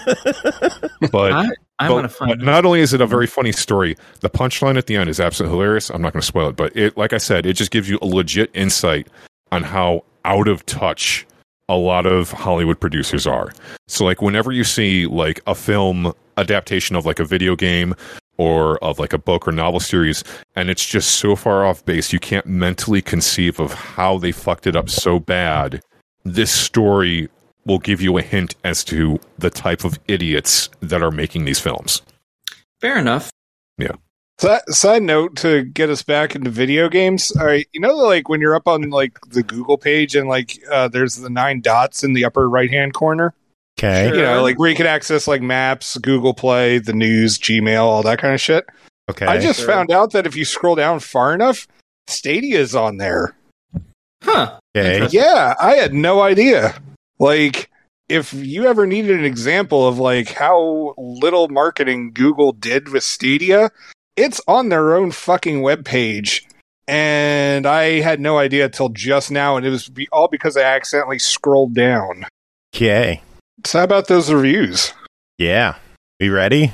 But, I, I but, want to find but not only is it a very funny story, the punchline at the end is absolutely hilarious. I'm not going to spoil it, but it, like I said, it just gives you a legit insight on how out of touch a lot of Hollywood producers are. So, like, whenever you see like a film adaptation of like a video game or of like a book or novel series, and it's just so far off base, you can't mentally conceive of how they fucked it up so bad. This story will give you a hint as to the type of idiots that are making these films. Fair enough. Yeah. So, side note to get us back into video games. All right, you know, like when you're up on like the Google page and like uh, there's the nine dots in the upper right hand corner. Okay. You know, like where you can access like Maps, Google Play, the news, Gmail, all that kind of shit. Okay. I just Sure. found out that if you scroll down far enough, Stadia is on there. Huh. Okay. Interesting. Yeah, I had no idea. Like, if you ever needed an example of like how little marketing Google did with Stadia, it's on their own fucking webpage. And I had no idea till just now, and it was be- all because I accidentally scrolled down. Okay. So how about those reviews? Yeah. We ready?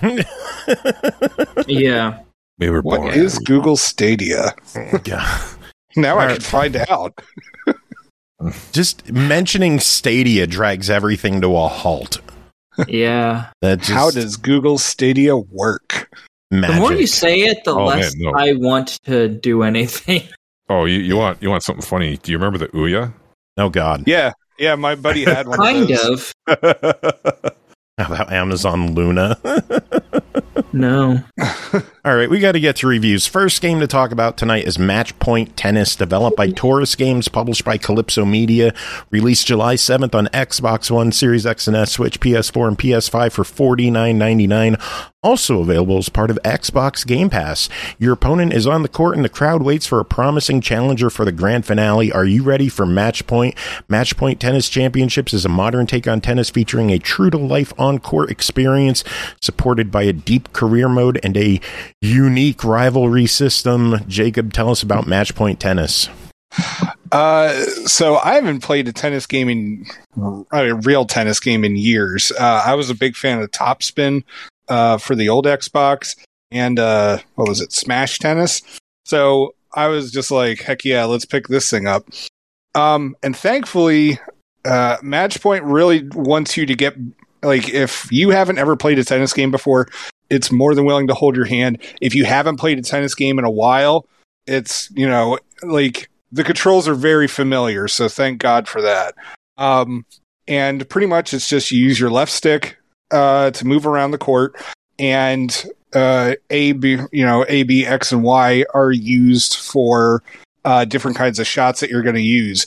Yeah. We were What born. is Google Stadia? Yeah. Now I All can right. find out. Just mentioning Stadia drags everything to a halt. Yeah. That just How does Google Stadia work? magic. The more you say it, the Oh, less man, no. I want to do anything. Oh, you, you want you want something funny? Do you remember the Ouya? Oh God. Yeah, yeah, my buddy had one Kind of those. of. How about Amazon Luna? No. All right, we got to get to reviews. First game to talk about tonight is Match Point Tennis, developed by Taurus Games, published by Calypso Media, released July seventh on Xbox One, Series X and S, Switch, P S four, and P S five for forty-nine ninety-nine. Also available as part of Xbox Game Pass. Your opponent is on the court and the crowd waits for a promising challenger for the grand finale. Are you ready for Match Point? Match Point Tennis Championships is a modern take on tennis featuring a true-to-life on-court experience supported by a deep career mode and a unique rivalry system. Jacob, tell us about Match Point Tennis. Uh, so I haven't played a tennis game in I mean, real tennis game in years. Uh, I was a big fan of Topspin uh, for the old Xbox and uh, what was it, Smash Tennis. So I was just like, heck yeah, let's pick this thing up. Um, and thankfully, uh, Match Point really wants you to get like if you haven't ever played a tennis game before, it's more than willing to hold your hand. If you haven't played a tennis game in a while, it's you know like. The controls are very familiar, so thank God for that. Um, and pretty much it's just you use your left stick uh, to move around the court, and uh, A, B, you know, A, B, X, and Y are used for uh, different kinds of shots that you're going to use.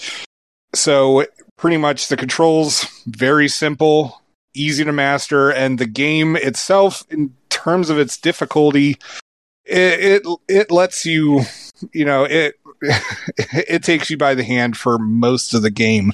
So pretty much the controls, very simple, easy to master, and the game itself, in terms of its difficulty, it it, it lets you, you know, it it takes you by the hand for most of the game.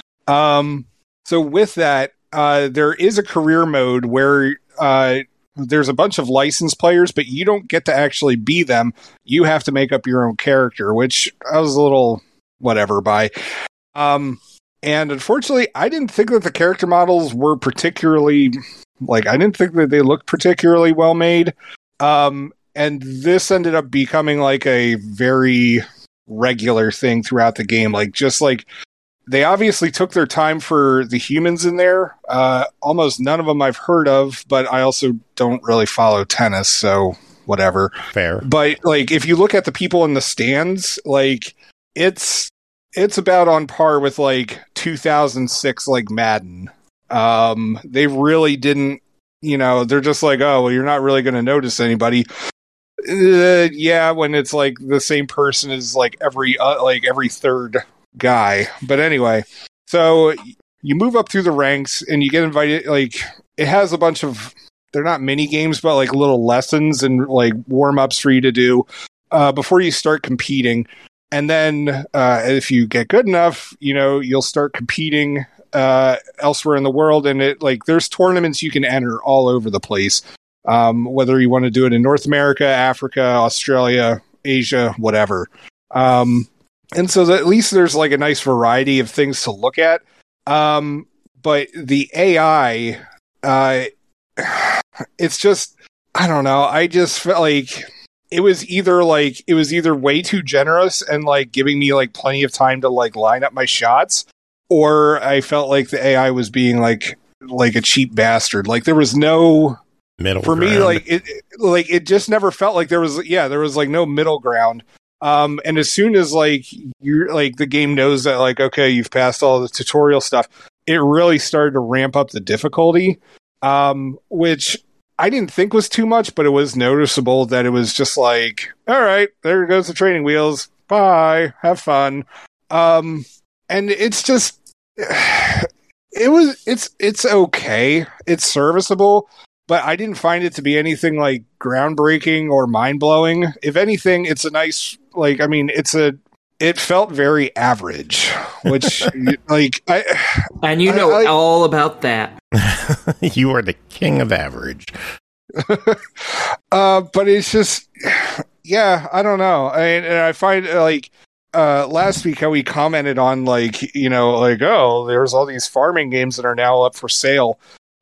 Um, so with that, uh, there is a career mode where uh, there's a bunch of licensed players, but you don't get to actually be them. You have to make up your own character, which I was a little whatever by. Um, and unfortunately, I didn't think that the character models were particularly, like, I didn't think that they looked particularly well made. Um, and this ended up becoming like a very regular thing throughout the game. Like, just like, they obviously took their time for the humans in there. Uh, almost none of them I've heard of, but I also don't really follow tennis, so whatever. Fair. But, like, if you look at the people in the stands, like, it's it's about on par with, like, two thousand six, like, Madden. Um, they really didn't, you know, they're just like, oh, well, you're not really going to notice anybody. Uh, yeah, when it's, like, the same person as, like, every uh, like every third guy. But anyway, so you move up through the ranks and you get invited. Like, it has a bunch of, they're not mini games, but like little lessons and like warm-ups for you to do uh, before you start competing. And then uh, if you get good enough, you know, you'll start competing uh, elsewhere in the world. And it, like, there's tournaments you can enter all over the place. Um, whether you want to do it in North America, Africa, Australia, Asia, whatever. Um, And so that at least there's like a nice variety of things to look at. Um, but the A I, uh, it's just, I don't know. I just felt like it was either like, it was either way too generous and like giving me like plenty of time to like line up my shots, or I felt like the A I was being like, like a cheap bastard. Like there was no middle for ground. me, like it, like it just never felt like there was, yeah, there was like no middle ground. Um, and as soon as like you're like the game knows that like, okay, you've passed all the tutorial stuff, it really started to ramp up the difficulty, um, which I didn't think was too much, but it was noticeable that it was just like, all right, there goes the training wheels. Bye. Have fun. Um, and it's just, it was, it's, it's okay. It's serviceable. But I didn't find it to be anything like groundbreaking or mind blowing. If anything, it's a nice, like, I mean, it's a, it felt very average, which, like, I. And you know I, I, all about that. You are the king of average. uh, but it's just, yeah, I don't know. I, and I find, like, uh, last week how we commented on, like, you know, like, oh, there's all these farming games that are now up for sale.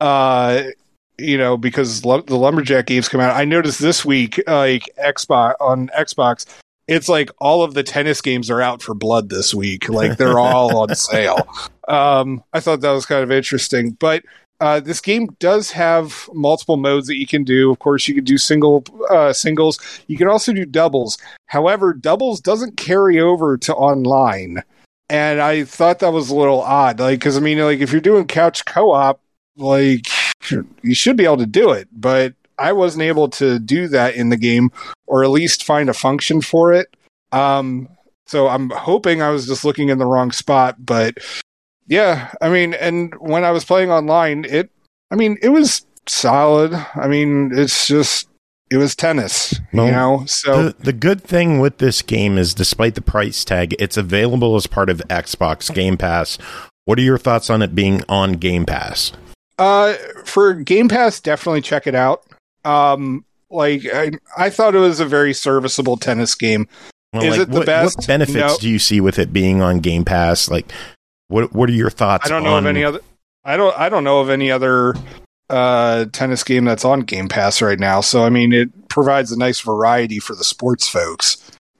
Uh, you know, because lo- the Lumberjack games come out. I noticed this week, like Xbox on Xbox, it's like all of the tennis games are out for blood this week. Like they're all on sale. Um, I thought that was kind of interesting, but uh, this game does have multiple modes that you can do. Of course, you can do single uh, singles. You can also do doubles. However, doubles doesn't carry over to online, and I thought that was a little odd. Like, because I mean, like if you're doing couch co-op, like. You should be able to do it, but I wasn't able to do that in the game, or at least find a function for it. Um, so I'm hoping I was just looking in the wrong spot, but yeah, I mean, and when I was playing online, it, I mean, it was solid. I mean, it's just, it was tennis, well, you know? So the, the good thing with this game is despite the price tag, it's available as part of Xbox Game Pass. What are your thoughts on it being on Game Pass? Uh, for Game Pass, definitely check it out. Um, like I, I thought it was a very serviceable tennis game. Well, Is like, it the what, best? What benefits no. do you see with it being on Game Pass? Like, what what are your thoughts? I don't know on... of any other. I don't. I don't know of any other uh, tennis game that's on Game Pass right now. So I mean, it provides a nice variety for the sports folks.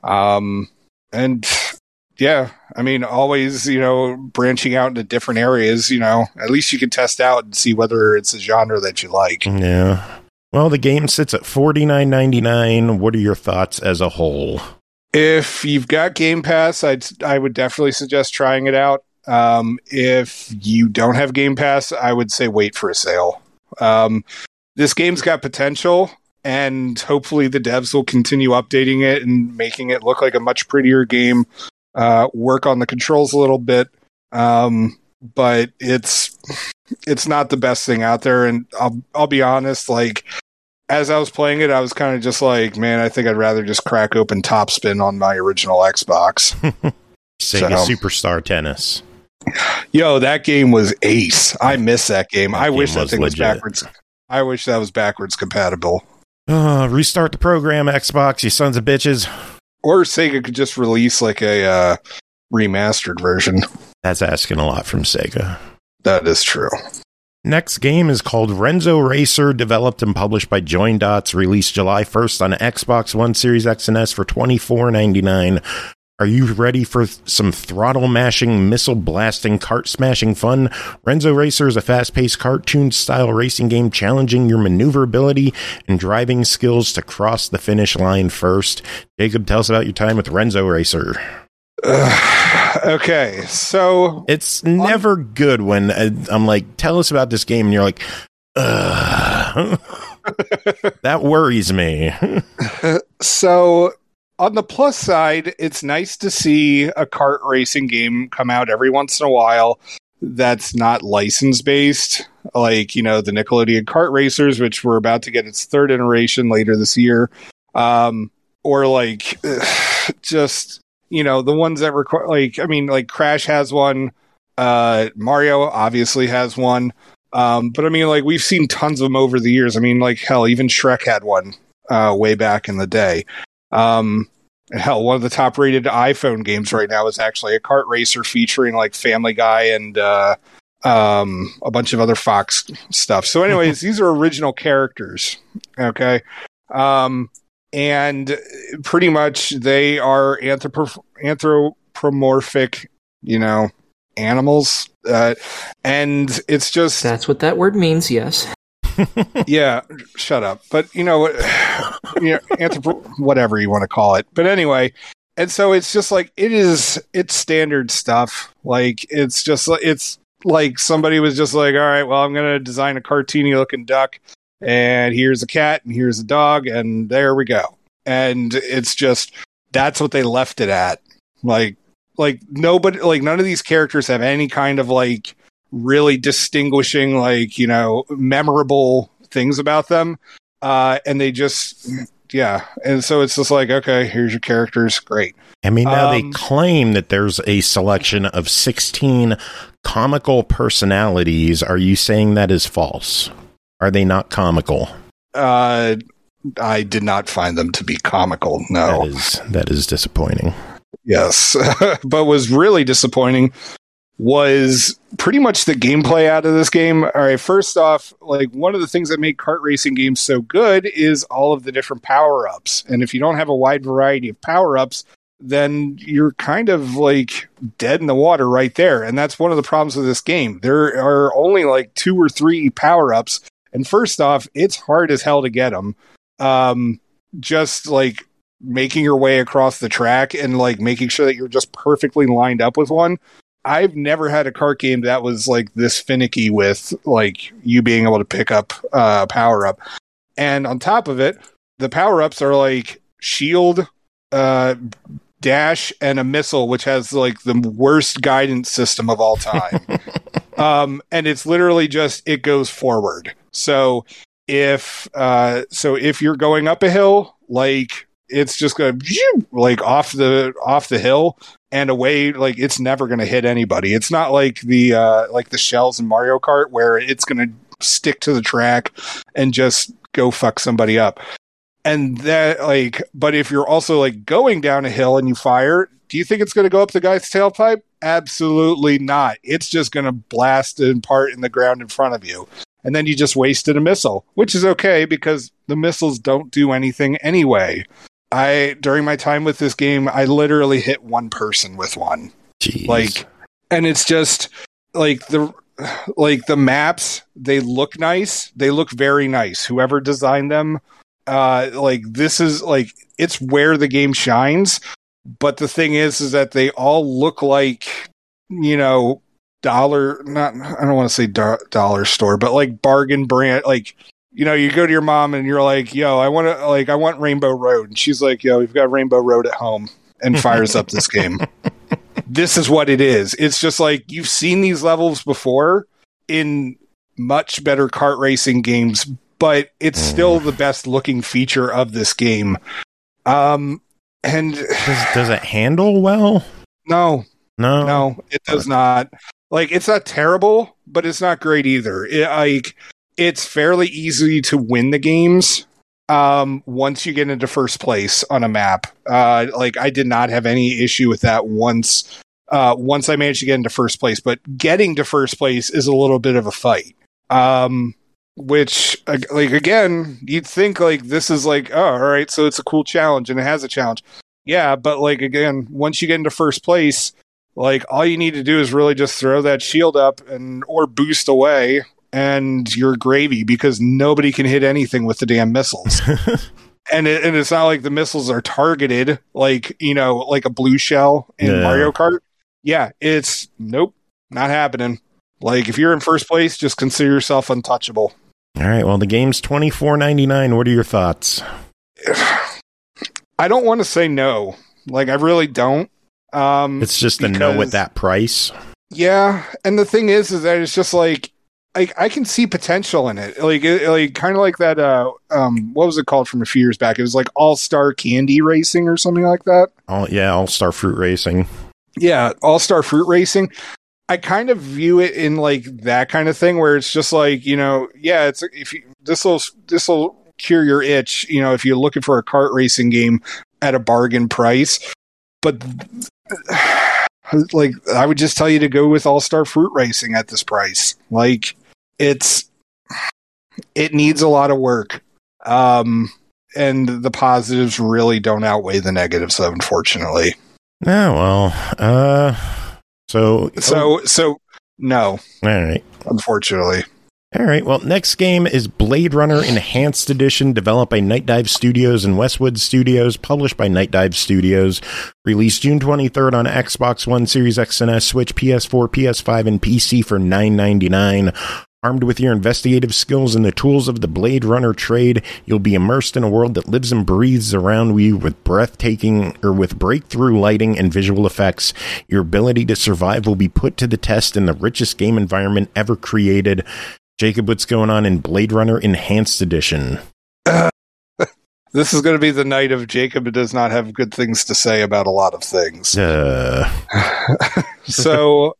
Um, and. Yeah, I mean, always, you know, branching out into different areas, you know, at least you can test out and see whether it's a genre that you like. Yeah. Well, the game sits at forty-nine ninety-nine. What are your thoughts as a whole? If you've got Game Pass, I'd, I would definitely suggest trying it out. Um, if you don't have Game Pass, I would say wait for a sale. Um, this game's got potential. and hopefully the devs will continue updating it and making it look like a much prettier game. Uh, work on the controls a little bit, um, but it's it's not the best thing out there. And I'll I'll be honest, like as I was playing it, I was kind of just like, man, I think I'd rather just crack open Top Spin on my original Xbox. Sega So- Superstar Tennis. Yo, that game was ace. I miss that game. That I game wish that was thing was legit. backwards. I wish that was backwards compatible. Uh, restart the program, Xbox, you sons of bitches. Or Sega could just release like a uh, remastered version. That's asking a lot from Sega. That is true. Next game is called Renzo Racer, developed and published by Join Dots, released July first on Xbox One, Series X and S for twenty-four ninety-nine. Are you ready for th- some throttle mashing, missile blasting, kart smashing fun? Renzo Racer is a fast-paced cartoon-style racing game challenging your maneuverability and driving skills to cross the finish line first. Jacob, tell us about your time with Renzo Racer. Uh, okay, so It's never good when uh, I'm like, tell us about this game, and you're like, ugh. That worries me. so on the plus side, it's nice to see a kart racing game come out every once in a while that's not license based, like, you know, the Nickelodeon Kart Racers, which we're about to get its third iteration later this year, um, or like just, you know, the ones that require, like, I mean, like Crash has one, uh, Mario obviously has one, um, but I mean, like, we've seen tons of them over the years. I mean, like, hell, even Shrek had one uh, way back in the day. Um, hell, one of the top rated iPhone games right now is actually a kart racer featuring like Family Guy and uh, um, a bunch of other Fox stuff. So anyways, these are original characters. Okay. Um, and pretty much they are anthropo- anthropomorphic, you know, animals. Uh, and it's just, That's what that word means, yes. yeah, shut up. But you know what, you know, anthropo- whatever you want to call it. But anyway, and so it's just like it is. It's standard stuff. Like it's just like it's like somebody was just like, all right, well, I'm gonna design a cartoony looking duck, and here's a cat, and here's a dog, and there we go. And it's just that's what they left it at. Like, like nobody, like none of these characters have any kind of like really distinguishing, like, you know, memorable things about them. Uh, and they just, yeah. And so it's just like, okay, here's your characters. Great. I mean, now Um, they claim that there's a selection of sixteen comical personalities. Are you saying that is false? Are they not comical? Uh, I did not find them to be comical. No. That is, that is disappointing. Yes. But was really disappointing was pretty much the gameplay out of this game. All right, first off, like one of the things that make kart racing games so good is all of the different power-ups. And if you don't have a wide variety of power-ups, then you're kind of like dead in the water right there. And that's one of the problems with this game. There are only like two or three power-ups. And first off, it's hard as hell to get them. Um, just like making your way across the track and like making sure that you're just perfectly lined up with one. I've never had a kart game that was like this finicky with like you being able to pick up a uh, power up. And on top of it, the power ups are like shield, uh, dash, and a missile, which has like the worst guidance system of all time. um, and it's literally just, it goes forward. So if, uh, so if you're going up a hill, like it's just going to like off the, off the hill and away, like it's never going to hit anybody. It's not like the, uh, like the shells in Mario Kart where it's going to stick to the track and just go fuck somebody up. And that like, but if you're also like going down a hill and you fire, do you think it's going to go up the guy's tailpipe? Absolutely not. It's just going to blast and part in the ground in front of you. And then you just wasted a missile, which is okay because the missiles don't do anything anyway. I, during my time with this game, I literally hit one person with one. Jeez. Like, and it's just like the, like the maps, they look nice. They look very nice. Whoever designed them, uh, like this is like, it's where the game shines. But the thing is, is that they all look like, you know, dollar, not, I don't want to say do- dollar store, but like bargain brand, like you know, you go to your mom and you're like, yo, I want to, like, I want Rainbow Road. And she's like, yo, we've got Rainbow Road at home, and fires up this game. This is what it is. It's just like, you've seen these levels before in much better kart racing games, but it's mm. still the best looking feature of this game. Um, and does, does it handle well? No, no, no, it does not. Like, it's not terrible, but it's not great either. It, like, it's fairly easy to win the games um, once you get into first place on a map. Uh, like, I did not have any issue with that once. Uh, once I managed to get into first place, but getting to first place is a little bit of a fight. Um, which, like, again, you'd think like this is like, oh, all right, so it's a cool challenge and it has a challenge. Yeah, but like, again, once you get into first place, like, all you need to do is really just throw that shield up and or boost away, and you're gravy, because nobody can hit anything with the damn missiles. And, it, and it's not like the missiles are targeted like, you know, like a blue shell in yeah. Mario Kart. Yeah, it's nope, not happening. Like, if you're in first place, just consider yourself untouchable. All right, well, the game's twenty-four ninety-nine. What are your thoughts? I don't want to say no. Like, I really don't. Um, it's just a no at that price. Yeah, and the thing is, is that it's just like, I, I can see potential in it. Like, it, like kind of like that, uh, um, what was it called from a few years back? It was like All-Star Candy Racing or something like that. Oh, yeah, All-Star Fruit Racing. Yeah, All-Star Fruit Racing. I kind of view it in like that kind of thing where it's just like, you know, yeah, it's if you this will this will cure your itch, you know, if you're looking for a kart racing game at a bargain price. But like, I would just tell you to go with All-Star Fruit Racing at this price. Like, it's it needs a lot of work. Um, and the positives really don't outweigh the negatives, unfortunately. Oh, well, uh, so, so, oh. so, no. All right. Unfortunately. All right. Well, next game is Blade Runner Enhanced Edition, developed by Night Dive Studios and Westwood Studios, published by Night Dive Studios, released June twenty-third on Xbox One, Series X and S, Switch, P S four, P S five, and P C for nine ninety-nine. Armed with your investigative skills and the tools of the Blade Runner trade, you'll be immersed in a world that lives and breathes around you with breathtaking or with breakthrough lighting and visual effects. Your ability to survive will be put to the test in the richest game environment ever created. Jacob, what's going on in Blade Runner Enhanced Edition? Uh, this is going to be the night of Jacob who does not have good things to say about a lot of things. Uh. So...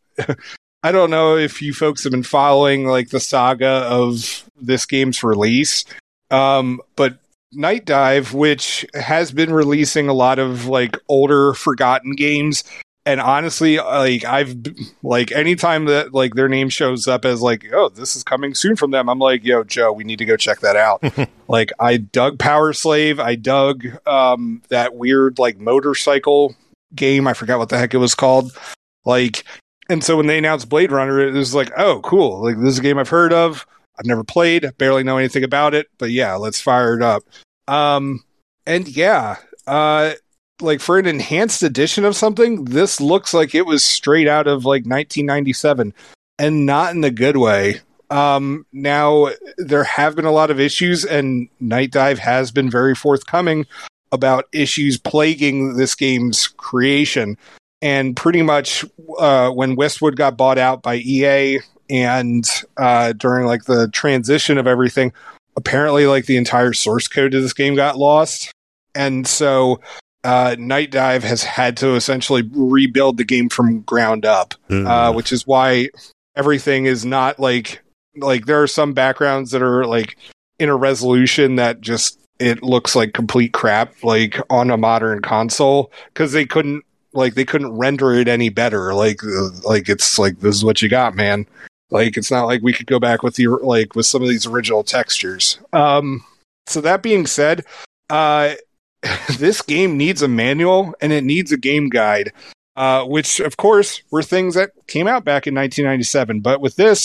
I don't know if you folks have been following like the saga of this game's release, um, but Night Dive, which has been releasing a lot of like older forgotten games, and honestly, like I've like anytime that like their name shows up as like, oh, this is coming soon from them, I'm like, yo, Joe, we need to go check that out. Like, I dug Power Slave, I dug um, that weird like motorcycle game, I forgot what the heck it was called, like. And so when they announced Blade Runner, it was like, oh, cool. Like, this is a game I've heard of. I've never played, barely know anything about it. But yeah, let's fire it up. Um, and yeah, uh, like for an enhanced edition of something, this looks like it was straight out of like nineteen ninety-seven, and not in the good way. Um, now, there have been a lot of issues, and Night Dive has been very forthcoming about issues plaguing this game's creation. And pretty much uh, when Westwood got bought out by E A and uh, during like the transition of everything, apparently like the entire source code of this game got lost. And so uh, Night Dive has had to essentially rebuild the game from ground up, mm. uh, which is why everything is not like, like there are some backgrounds that are like in a resolution that just, it looks like complete crap, like on a modern console, because they couldn't, Like, they couldn't render it any better. Like, uh, like it's like, this is what you got, man. Like, it's not like we could go back with the, like, with some of these original textures. Um, so that being said, uh, this game needs a manual and it needs a game guide, uh, which, of course, were things that came out back in nineteen ninety-seven. But with this,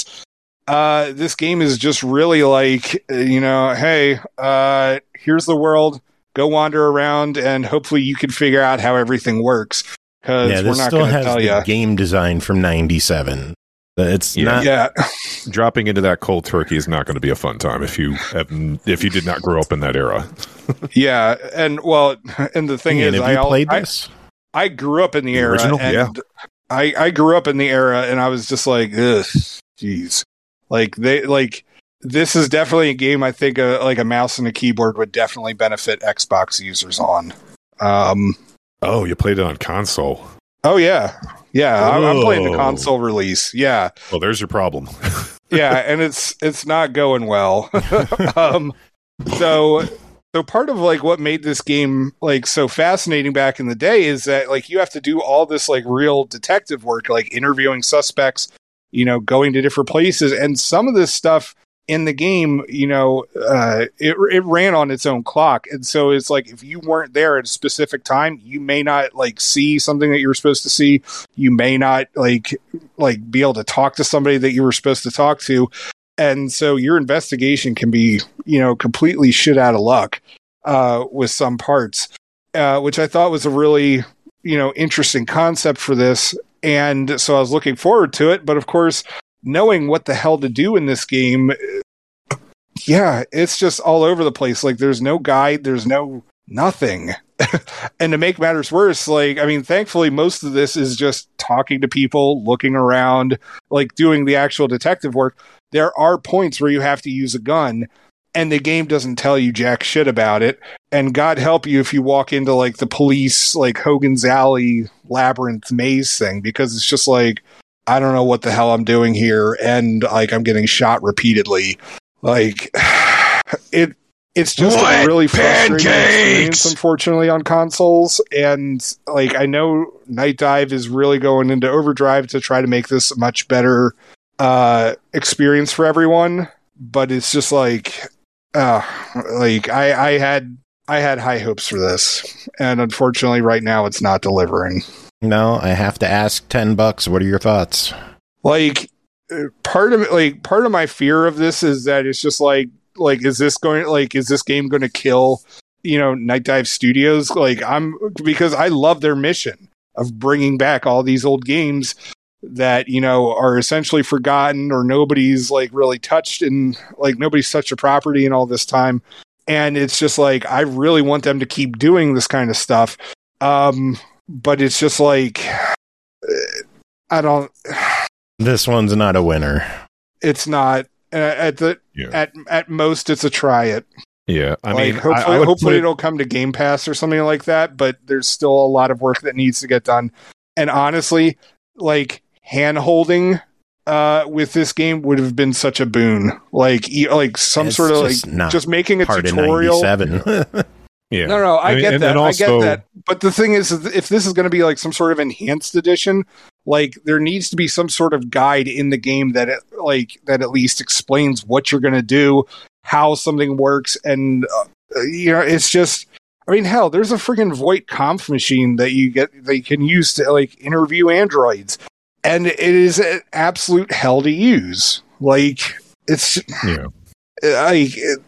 uh, this game is just really like, you know, hey, uh, here's the world. Go wander around, and hopefully you can figure out how everything works. Because yeah, we're not going to tell you. Game design from ninety-seven. It's Yeah. not. Yeah. Dropping into that cold turkey is not going to be a fun time if you have, if you did not grow up in that era. Yeah. And well, and the thing Ian, is, have I, you al- played I, this? I grew up in the, The era. original? And Yeah. I, I grew up in the era and I was just like, ugh, jeez. Like, they, like, this is definitely a game I think a, like a mouse and a keyboard would definitely benefit Xbox users on. Um, Oh, you played it on console. oh, yeah. Yeah. I'm, I'm playing the Oh. console release. Yeah. Well, there's your problem. Yeah, and it's it's not going well. um, so so part of like what made this game like so fascinating back in the day is that like you have to do all this like real detective work, like interviewing suspects, you know, going to different places, and some of this stuff in the game, you know, uh, it it ran on its own clock, and so it's like if you weren't there at a specific time, you may not like see something that you were supposed to see. You may not like like be able to talk to somebody that you were supposed to talk to, and so your investigation can be, you know, completely shit out of luck uh, with some parts, uh, which I thought was a really, you know, interesting concept for this, and so I was looking forward to it. But of course, knowing what the hell to do in this game, yeah, it's just all over the place. Like, there's no guide, there's no nothing. And to make matters worse, like, I mean, thankfully, most of this is just talking to people, looking around, like doing the actual detective work. There are points where you have to use a gun, and the game doesn't tell you jack shit about it. And God help you if you walk into like the police, like Hogan's Alley labyrinth maze thing, because it's just like, I don't know what the hell I'm doing here, and like I'm getting shot repeatedly. Like it, it's just What? a really frustrating Pancakes! experience, unfortunately, on consoles. And like I know Night Dive is really going into overdrive to try to make this a much better uh, experience for everyone, but it's just like, uh, like I, I had I had high hopes for this, and unfortunately, right now it's not delivering. No, I have to ask ten bucks. What are your thoughts? Like uh, part of it, like part of my fear of this is that it's just like, like, is this going, like, is this game going to kill, you know, Night Dive Studios? Like, I'm, because I love their mission of bringing back all these old games that, you know, are essentially forgotten or nobody's like really touched, and like nobody's touched a property in all this time. And it's just like, I really want them to keep doing this kind of stuff. Um, but it's just like, I don't, This one's not a winner. it's not uh, at the, Yeah. at, at most it's a try it. Yeah, I Like, mean, hopefully, I, I would hopefully put it- it'll come to Game Pass or something like that, but there's still a lot of work that needs to get done. And honestly, like hand holding uh, with this game would have been such a boon. Like, e- like some It's sort of just like not just making a Part of tutorial. ninety-seven. yeah. No, no, I And- get and- that. and I also- get that. But the thing is, if this is going to be like some sort of enhanced edition, like there needs to be some sort of guide in the game that it, like that at least explains what you're going to do, how something works, and uh, you know, it's just. I mean, hell, there's a freaking Voight Conf machine that you get that you can use to like interview androids, and it is an absolute hell to use. Like it's, Yeah. I, it,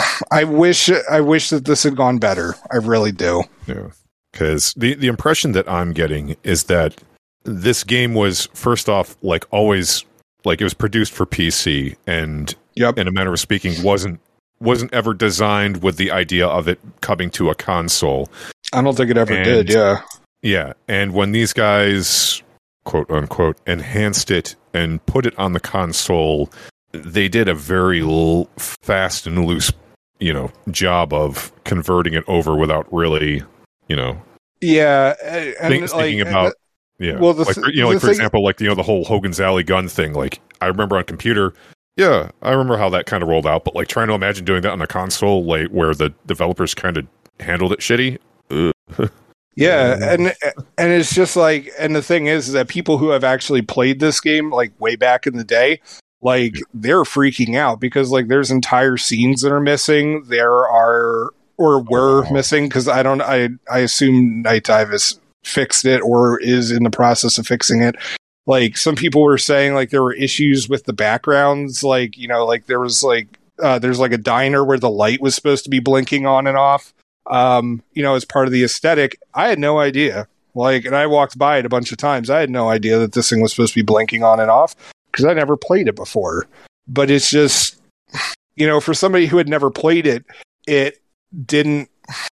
I wish, I wish that this had gone better. I really do. Yeah, because the the impression that I'm getting is that this game was, first off, like always, like it was produced for P C, and Yep. in a manner of speaking, wasn't wasn't ever designed with the idea of it coming to a console. I don't think it ever And- did. Yeah. Yeah, and when these guys, quote unquote, enhanced it and put it on the console, they did a very l- fast and loose, you know, job of converting it over without really, you know, Yeah. And, think, like, thinking about. Yeah, well, the like, th- you know, the like for thing- example, like you know, the whole Hogan's Alley gun thing. Like I remember on computer, yeah, I remember how that kind of rolled out. But like trying to imagine doing that on a console, like where the developers kind of handled it shitty. Ugh. Yeah, and and it's just like, and the thing is, is that people who have actually played this game like way back in the day, like they're freaking out because like there's entire scenes that are missing. There are or were Oh. missing because I don't I I assume Night Dive has fixed it or is in the process of fixing it. Like some people were saying like there were issues with the backgrounds, like you know like there was like uh, there's like a diner where the light was supposed to be blinking on and off. Um, you know, as part of the aesthetic. I had no idea. Like, and I walked by it a bunch of times. I had no idea that this thing was supposed to be blinking on and off. because I never played it before. But it's just, you know, for somebody who had never played it, it didn't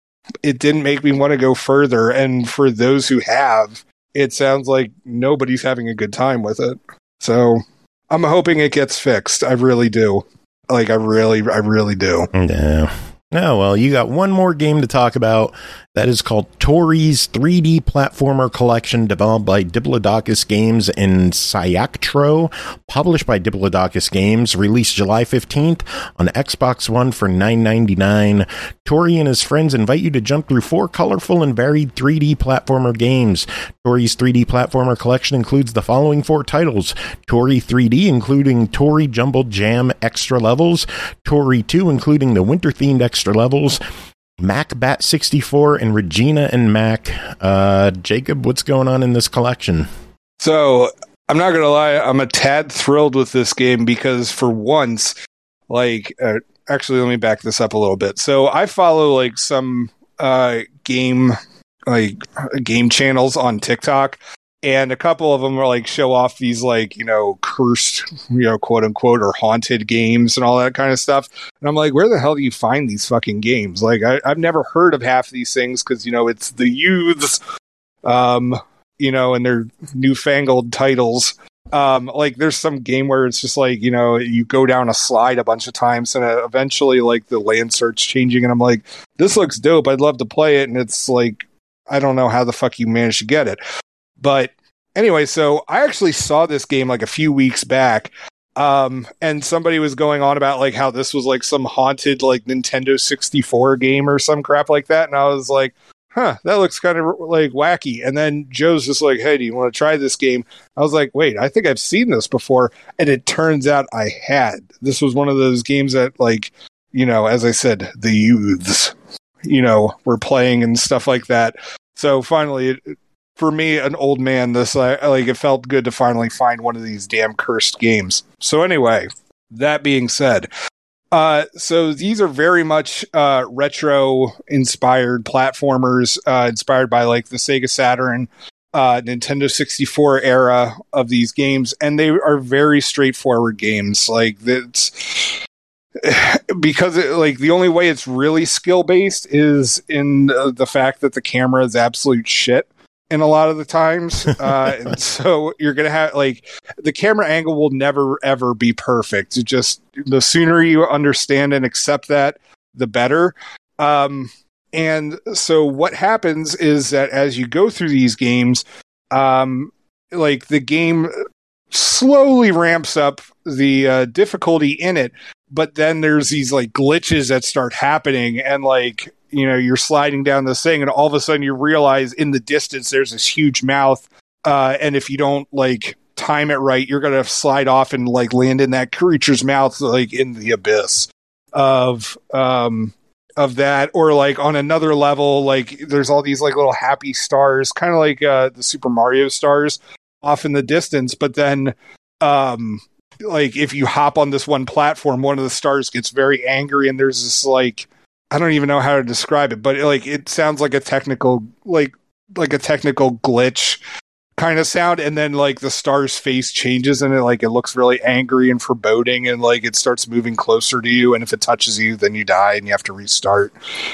it didn't make me want to go further. And for those who have, it sounds like nobody's having a good time with it. So I'm hoping it gets fixed. I really do. Like, I really, I really do. Yeah. Oh, well, you got one more game to talk about. That is called Tori's three D Platformer Collection, developed by Diplodocus Games and Cyactro, published by Diplodocus Games, released July fifteenth on Xbox One for nine ninety-nine. Tori and his friends invite you to jump through four colorful and varied three D platformer games. Tori's three D Platformer Collection includes the following four titles: Tori three D, including Tori Jumbled Jam Extra Levels, Tori two, including the winter-themed extra levels, MacBat sixty-four, and Regina and Mac. Uh, Jacob, what's going on in this collection? So, I'm not going to lie, I'm a tad thrilled with this game because for once, like, uh, actually, let me back this up a little bit. So, I follow, like, some uh, game, like, game channels on TikTok, and a couple of them are, like, show off these, like, you know, cursed, you know, quote unquote, or haunted games and all that kind of stuff. And I'm like, where the hell do you find these fucking games? Like, I, I've never heard of half these things because, you know, it's the youths, um, you know, and their newfangled titles. Um, like, there's some game where it's just like, you know, you go down a slide a bunch of times and uh, eventually, like, the land starts changing. And I'm like, this looks dope. I'd love to play it. And it's like, I don't know how the fuck you managed to get it. But anyway, so I actually saw this game like a few weeks back, um, and somebody was going on about like how this was like some haunted like Nintendo sixty-four game or some crap like that, and I was like, huh, that looks kind of like wacky. And then Joe's just like, hey, do you want to try this game? I was like, wait, I think I've seen this before, and it turns out I had. This was one of those games that, like, you know, as I said, the youths, you know, were playing and stuff like that. So finally, it, for me, an old man, this uh, like it felt good to finally find one of these damn cursed games. So anyway, that being said, uh, so these are very much uh, retro-inspired platformers, uh, inspired by like the Sega Saturn, uh, Nintendo sixty-four era of these games, and they are very straightforward games. Like that's because it, like the only way it's really skill-based is in uh, the fact that the camera is absolute shit. And a lot of the times, uh, and so you're gonna have like the camera angle will never ever be perfect. It just the sooner you understand and accept that, the better. Um, and so what happens is that as you go through these games, um, like the game slowly ramps up the uh, difficulty in it, but then there's these like glitches that start happening, and like, you know, you're sliding down this thing and all of a sudden you realize in the distance there's this huge mouth, uh, and if you don't like time it right, you're gonna slide off and like land in that creature's mouth, like in the abyss of um of that. Or like on another level, like there's all these like little happy stars, kind of like uh the Super Mario stars off in the distance, but then um like if you hop on this one platform, one of the stars gets very angry and there's this like, I don't even know how to describe it, but it, like it sounds like a technical like like a technical glitch kind of sound, and then like the star's face changes and it like it looks really angry and foreboding, and like it starts moving closer to you, and if it touches you then you die and you have to restart.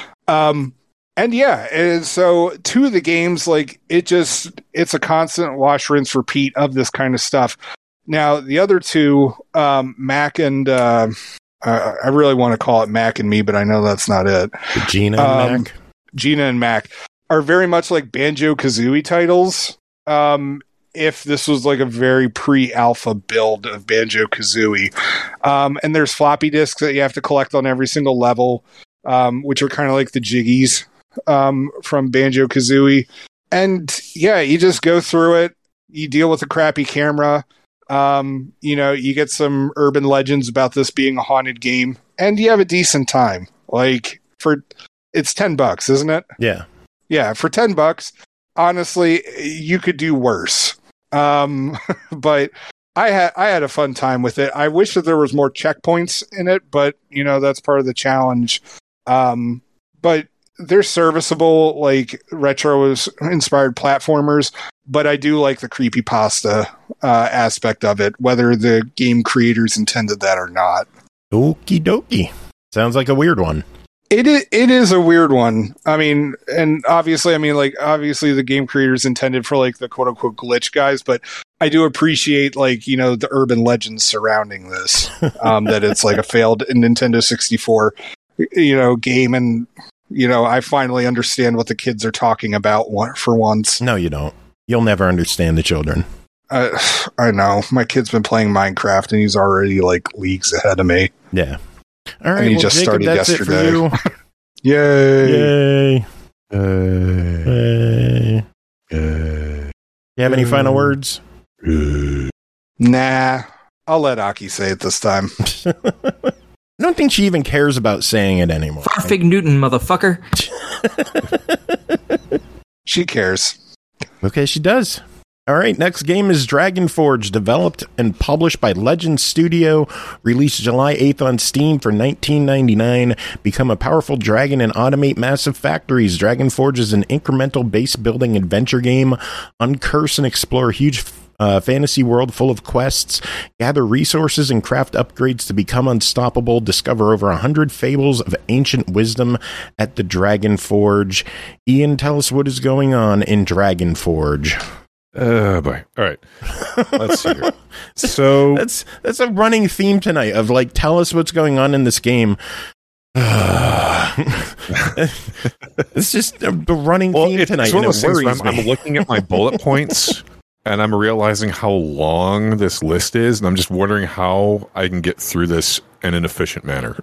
Um and yeah, and so two of the games, like it just it's a constant wash, rinse, repeat of this kind of stuff. Now the other two, um Mac and uh Uh, I really want to call it Mac and Me, but I know that's not it. Gina and um, Mac? Gina and Mac are very much like Banjo-Kazooie titles. Um, if this was like a very pre-alpha build of Banjo-Kazooie. Um, and there's floppy disks that you have to collect on every single level, um, which are kind of like the jiggies um, from Banjo-Kazooie. And yeah, you just go through it. You deal with a crappy camera. Um, you know, you get some urban legends about this being a haunted game, and you have a decent time. Like for, it's ten bucks, isn't it? Yeah. Yeah. For ten bucks, honestly, you could do worse. Um, but I had, I had a fun time with it. I wish that there was more checkpoints in it, but you know, that's part of the challenge. Um, but they're serviceable, like retro inspired platformers, but I do like the creepypasta uh, aspect of it, whether the game creators intended that or not. Okie dokie. Sounds like a weird one. It is, it is a weird one. I mean, and obviously, I mean, like, obviously the game creators intended for, like, the quote-unquote glitch guys, but I do appreciate, like, you know, the urban legends surrounding this, um, that it's, like, a failed Nintendo sixty-four, you know, game, and, you know, I finally understand what the kids are talking about for once. No, you don't. You'll never understand the children. Uh, I know. My kid's been playing Minecraft, and he's already, like, leagues ahead of me. Yeah. All right, and he well, just Jacob, started that's yesterday. It for you. Yay! Yay! Yay! Uh, You have any final words? Nah. I'll let Aki say it this time. I don't think she even cares about saying it anymore. Farfig Newton, motherfucker. She cares. Okay, she does. All right, next game is Dragon Forge, developed and published by Legend Studio, released July eighth on Steam for nineteen ninety-nine. Become a powerful dragon and automate massive factories. Dragon Forge is an incremental base-building adventure game. Uncurse and explore a huge uh, fantasy world full of quests. Gather resources and craft upgrades to become unstoppable. Discover over one hundred fables of ancient wisdom at the Dragon Forge. Ian, tell us what is going on in Dragon Forge. Oh boy! All right, let's see here. So that's that's a running theme tonight of like, tell us what's going on in this game. It's just the running well, theme it's tonight. one of And those it things worries where I'm, me. I'm looking at my bullet points, and I'm realizing how long this list is, and I'm just wondering how I can get through this in an efficient manner.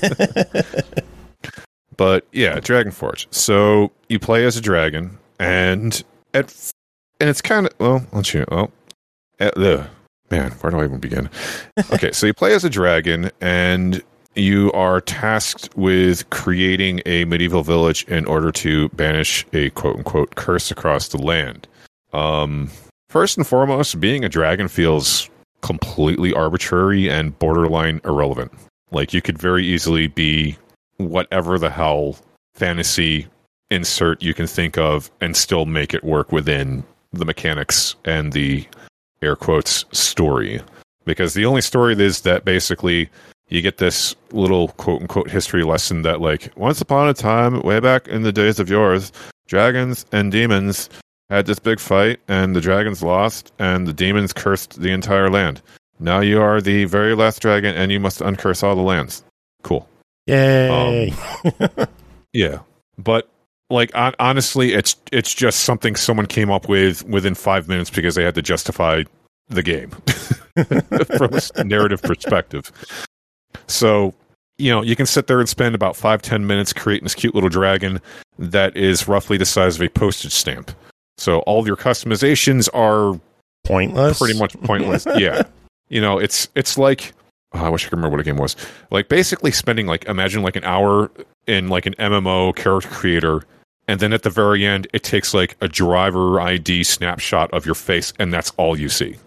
But yeah, Dragon Forge. So you play as a dragon, and at And it's kind of, well, let's see, well, uh, ugh, man, where do I even begin? Okay, so you play as a dragon, and you are tasked with creating a medieval village in order to banish a quote-unquote curse across the land. Um, first and foremost, being a dragon feels completely arbitrary and borderline irrelevant. Like, you could very easily be whatever the hell fantasy insert you can think of and still make it work within the mechanics and the air quotes story, because the only story is that basically you get this little quote unquote history lesson that, like, once upon a time, way back in the days of yours, dragons and demons had this big fight, and the dragons lost, and the demons cursed the entire land. Now you are the very last dragon, and you must uncurse all the lands. Cool. Yay! Um, yeah, but like on, honestly, it's it's just something someone came up with within five minutes because they had to justify the game from a narrative perspective. So, you know, you can sit there and spend about five ten minutes creating this cute little dragon that is roughly the size of a postage stamp. So all of your customizations are Pointless. pretty much pointless. Yeah, you know, it's it's like, oh, I wish I could remember what a game was. Like, basically spending, like, imagine like an hour in like an M M O character creator, and then at the very end, it takes like a driver I D snapshot of your face, and that's all you see.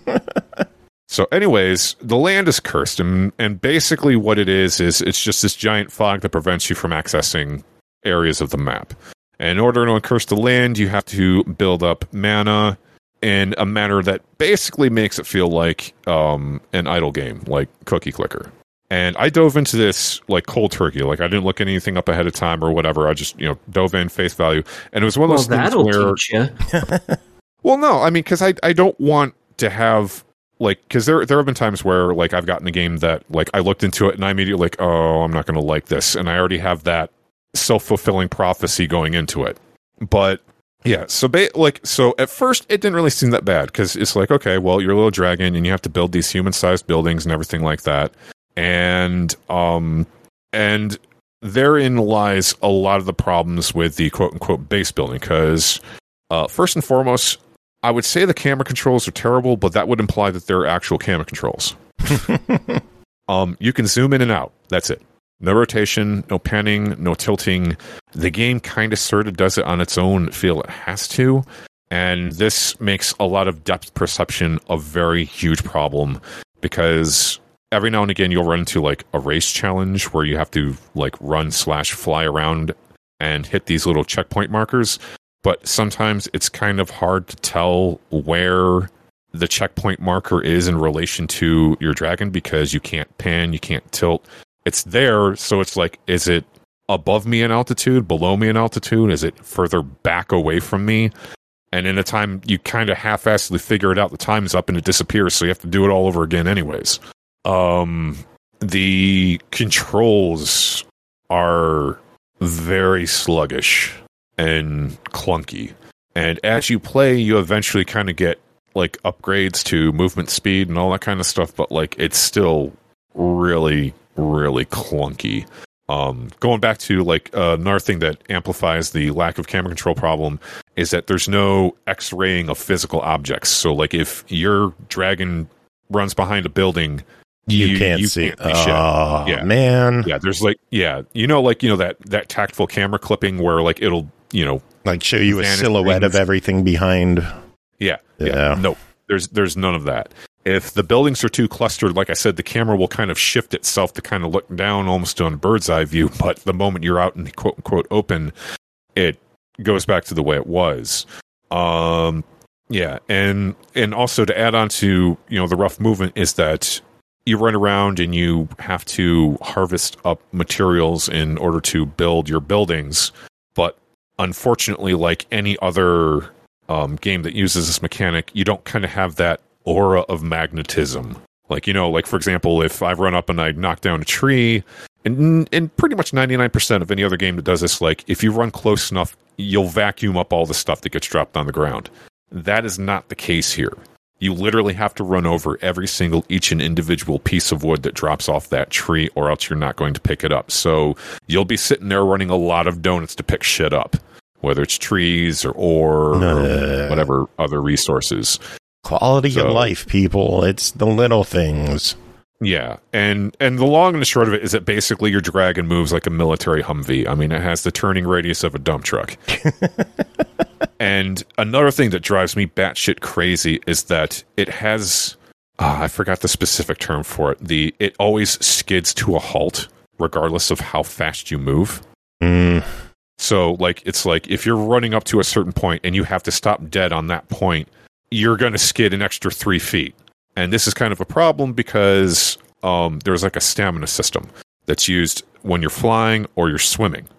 So anyways, the land is cursed, and, and basically what it is, is it's just this giant fog that prevents you from accessing areas of the map. And in order to uncurse the land, you have to build up mana in a manner that basically makes it feel like um, an idle game, like Cookie Clicker. And I dove into this like cold turkey. Like, I didn't look anything up ahead of time or whatever. I just, you know, dove in face value. And it was one of Well, those things that'll where... teach you. Well, no, I mean, because I, I don't want to have, like, because there, there have been times where, like, I've gotten a game that, like, I looked into it and I immediately, like, oh, I'm not going to like this. And I already have that self-fulfilling prophecy going into it. But... yeah, so ba- like so at first it didn't really seem that bad, because it's like, okay, well, you're a little dragon and you have to build these human-sized buildings and everything like that. And um and therein lies a lot of the problems with the quote-unquote base building, because uh, first and foremost, I would say the camera controls are terrible, but that would imply that they're actual camera controls. um, you can zoom in and out. That's it. No rotation, no panning, no tilting. The game kind of sort of does it on its own feel it has to. And this makes a lot of depth perception a very huge problem, because every now and again you'll run into like a race challenge where you have to like run slash fly around and hit these little checkpoint markers, but sometimes it's kind of hard to tell where the checkpoint marker is in relation to your dragon because you can't pan, you can't tilt. It's there, so it's like, is it above me in altitude, below me in altitude? Is it further back away from me? And in a time, you kind of half-assedly figure it out, the time's up and it disappears, so you have to do it all over again anyways. Um, the controls are very sluggish and clunky. And as you play, you eventually kind of get like upgrades to movement speed and all that kind of stuff, but like it's still really, really clunky. Um, going back to like uh, another thing that amplifies the lack of camera control problem is that there's no X-raying of physical objects. So like if your dragon runs behind a building, you, you can't you see. Can't see oh shit. Yeah. man, yeah. There's like yeah, you know, like you know that that tactful camera clipping where like it'll you know like show you a silhouette things. of everything behind. Yeah, yeah, yeah. No, there's there's none of that. If the buildings are too clustered, like I said, the camera will kind of shift itself to kind of look down almost on a bird's eye view. But the moment you're out in the quote unquote open, it goes back to the way it was. Um, yeah, and and also to add on to you know the rough movement is that you run around and you have to harvest up materials in order to build your buildings. But unfortunately, like any other um, game that uses this mechanic, you don't kind of have that aura of magnetism. Like, you know, like for example, if I run up and I knock down a tree, and, and pretty much ninety-nine percent of any other game that does this, like if you run close enough, you'll vacuum up all the stuff that gets dropped on the ground. That is not the case here. You literally have to run over every single, each and individual piece of wood that drops off that tree, or else you're not going to pick it up. So you'll be sitting there running a lot of donuts to pick shit up, whether it's trees or ore uh, or whatever other resources. Quality so, of life, people. It's the little things. Yeah, and and the long and the short of it is that basically your dragon moves like a military Humvee. I mean, it has the turning radius of a dump truck. And another thing that drives me batshit crazy is that it has, uh, I forgot the specific term for it, the it always skids to a halt, regardless of how fast you move. Mm. So, like, it's like, if you're running up to a certain point and you have to stop dead on that point, you're going to skid an extra three feet. And this is kind of a problem because um, there's like a stamina system that's used when you're flying or you're swimming.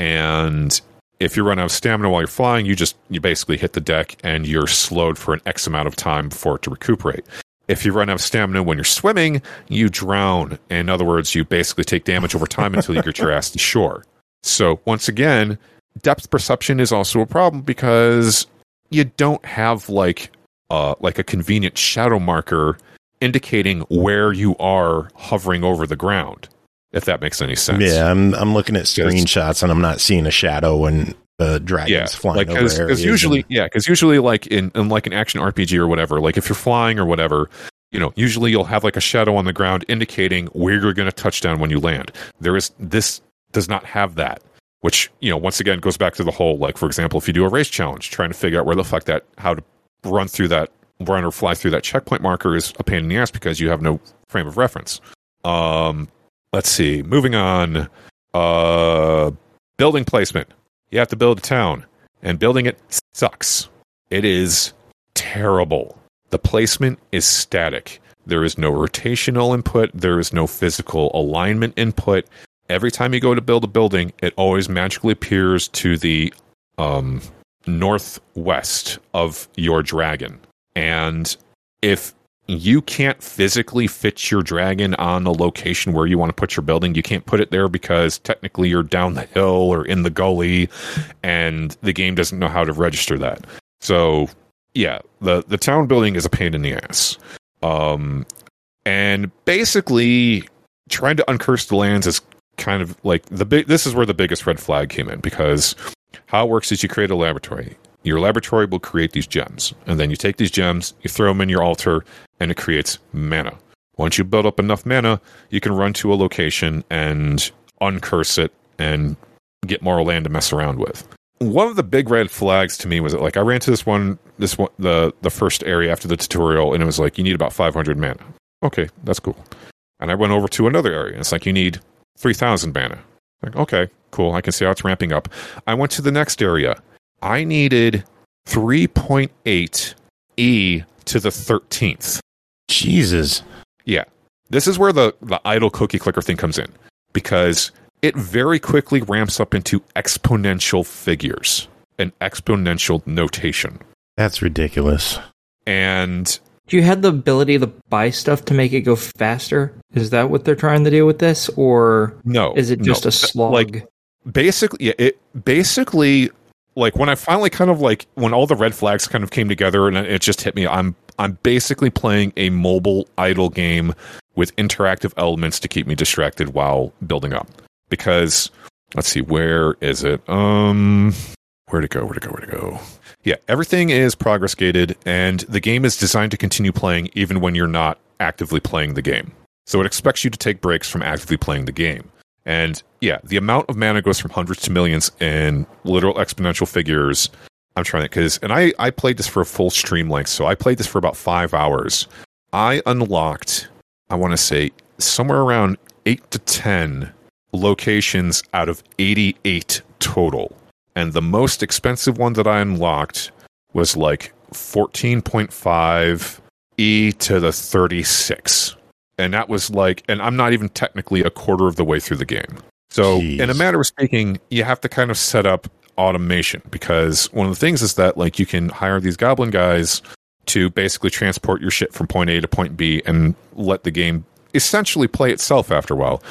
And if you run out of stamina while you're flying, you just you basically hit the deck and you're slowed for an X amount of time for it to recuperate. If you run out of stamina when you're swimming, you drown. In other words, you basically take damage over time until you get your ass to shore. So once again, depth perception is also a problem because you don't have like uh, like a convenient shadow marker indicating where you are hovering over the ground. If that makes any sense. Yeah, I'm I'm looking at screenshots and I'm not seeing a shadow when the dragon's yeah, flying like, over cause, areas. Cause usually, and, yeah, because usually, like in, in like an action R P G or whatever, like if you're flying or whatever, you know, usually you'll have like a shadow on the ground indicating where you're going to touch down when you land. There is this does not have that, which you know, once again goes back to the whole like, for example, if you do a race challenge, trying to figure out where the fuck that how to run through that run or fly through that checkpoint marker is a pain in the ass because you have no frame of reference. Um. Let's see. Moving on. Uh, building placement. You have to build a town, and building it sucks. It is terrible. The placement is static. There is no rotational input. There is no physical alignment input. Every time you go to build a building, it always magically appears to the um, northwest of your dragon. And if you can't physically fit your dragon on the location where you want to put your building, you can't put it there because technically you're down the hill or in the gully, and the game doesn't know how to register that. So, yeah, the, the town building is a pain in the ass. Um, and basically, trying to uncurse the lands is kind of like the big. This is where the biggest red flag came in, because how it works is you create a laboratory. Your laboratory will create these gems, and then you take these gems, you throw them in your altar, and it creates mana. Once you build up enough mana, you can run to a location and uncurse it and get more land to mess around with. One of the big red flags to me was that, like, I ran to this one, this one, the the first area after the tutorial, and it was like, you need about five hundred mana. Okay, that's cool. And I went over to another area, and it's like, you need three thousand mana. Like, okay, Cool. I can see how it's ramping up. I went to the next area. I needed three point eight E to the thirteenth. Jesus. Yeah. This is where the, the idle cookie clicker thing comes in, because it very quickly ramps up into exponential figures, an exponential notation. That's ridiculous. And do you have the ability to buy stuff to make it go faster? Is that what they're trying to do with this? Or no, is it just no. a slog? Like, basically, yeah, it basically, like, when I finally kind of, like, when all the red flags kind of came together and it just hit me, I'm I'm basically playing a mobile idle game with interactive elements to keep me distracted while building up. Because, let's see, where is it? Um, where'd it go? Where'd it go? Where'd it go? Yeah, everything is progress gated, and the game is designed to continue playing even when you're not actively playing the game. So it expects you to take breaks from actively playing the game. And yeah, the amount of mana goes from hundreds to millions in literal exponential figures. I'm trying to, because, and I, I played this for a full stream length, so I played this for about five hours. I unlocked, I want to say, somewhere around eight to ten locations out of eighty-eight total. And the most expensive one that I unlocked was like fourteen point five E to the thirty-six. And that was like, and I'm not even technically a quarter of the way through the game. So Jeez. In a matter of speaking, you have to kind of set up automation, because one of the things is that, like, you can hire these goblin guys to basically transport your shit from point A to point B and let the game essentially play itself after a while.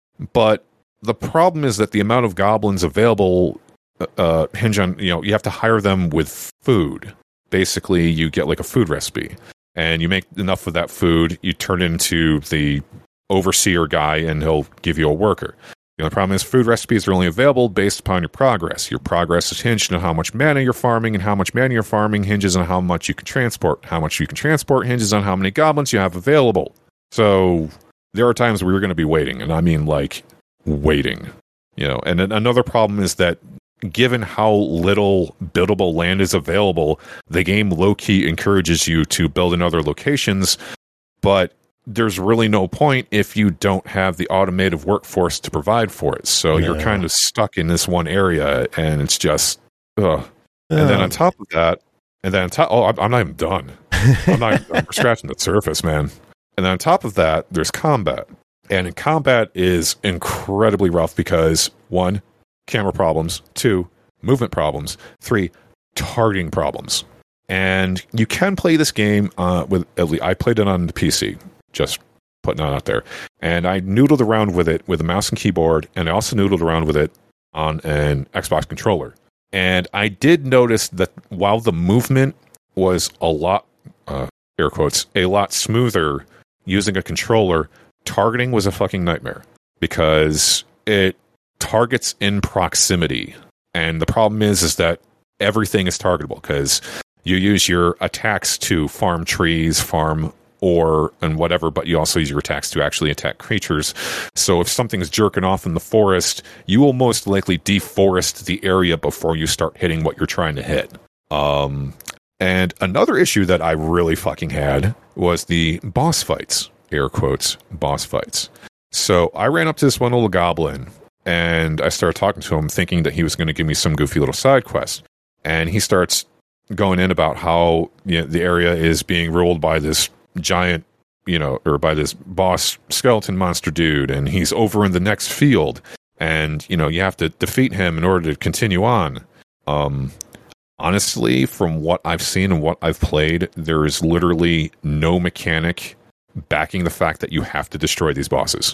But the problem is that the amount of goblins available uh, hinge on, you know, you have to hire them with food. Basically, you get like a food recipe, and you make enough of that food, you turn into the overseer guy, and he'll give you a worker. The only problem is food recipes are only available based upon your progress. Your progress is hinged on how much mana you're farming, and how much mana you're farming hinges on how much you can transport. How much you can transport hinges on how many goblins you have available. So there are times where you're going to be waiting, and I mean like waiting. You know, and then another problem is that given how little buildable land is available, the game low-key encourages you to build in other locations, but there's really no point if you don't have the automated workforce to provide for it. So yeah. You're kind of stuck in this one area, and it's just, ugh. And then on top of that, and then on top, oh, I'm, I'm not even done. I'm not even, I'm scratching the surface, man. And then on top of that, there's combat. And in combat is incredibly rough because, one, camera problems, two, movement problems, three, targeting problems. And you can play this game uh, with, at least I played it on the P C, just putting it out there. And I noodled around with it with a mouse and keyboard, and I also noodled around with it on an Xbox controller. And I did notice that while the movement was a lot, uh, air quotes, a lot smoother using a controller, targeting was a fucking nightmare because it targets in proximity. And the problem is, is that everything is targetable because you use your attacks to farm trees, farm ore, and whatever, but you also use your attacks to actually attack creatures. So if something's jerking off in the forest, you will most likely deforest the area before you start hitting what you're trying to hit. Um, and another issue that I really fucking had was the boss fights, air quotes, boss fights. So I ran up to this one little goblin, and I started talking to him thinking that he was going to give me some goofy little side quest. And he starts going in about how, you know, the area is being ruled by this giant, you know, or by this boss skeleton monster dude, and he's over in the next field, and, you know, you have to defeat him in order to continue on. Um, honestly, from what I've seen and what I've played, there is literally no mechanic backing the fact that you have to destroy these bosses.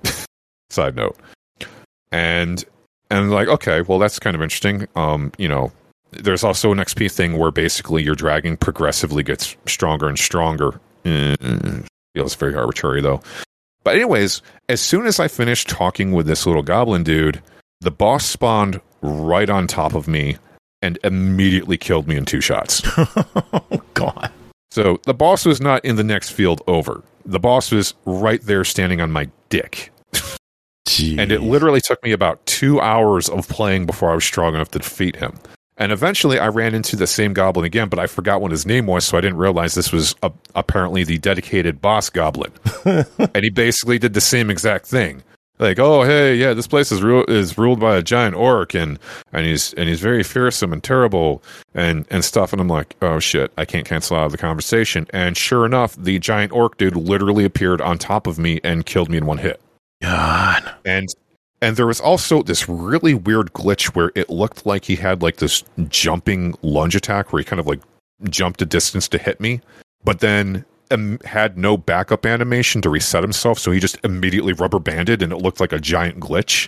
Side note. And, and like, okay, well, that's kind of interesting. Um, you know, there's also an X P thing where basically your dragging progressively gets stronger and stronger. Mm, feels very arbitrary, though. But anyways, as soon as I finished talking with this little goblin dude, the boss spawned right on top of me and immediately killed me in two shots. Oh, God. So the boss was not in the next field over. The boss was right there standing on my dick. Jeez. And it literally took me about two hours of playing before I was strong enough to defeat him. And eventually I ran into the same goblin again, but I forgot what his name was, so I didn't realize this was a, apparently the dedicated boss goblin. And he basically did the same exact thing. like, oh hey, yeah, this place is ru- is ruled by a giant orc, and and he's and he's very fearsome and terrible and and stuff. And I'm like, oh shit, I can't cancel out of the conversation. And sure enough, the giant orc dude literally appeared on top of me and killed me in one hit. God. And and there was also this really weird glitch where it looked like he had like this jumping lunge attack where he kind of like jumped a distance to hit me, but then um, had no backup animation to reset himself, so he just immediately rubber banded and it looked like a giant glitch.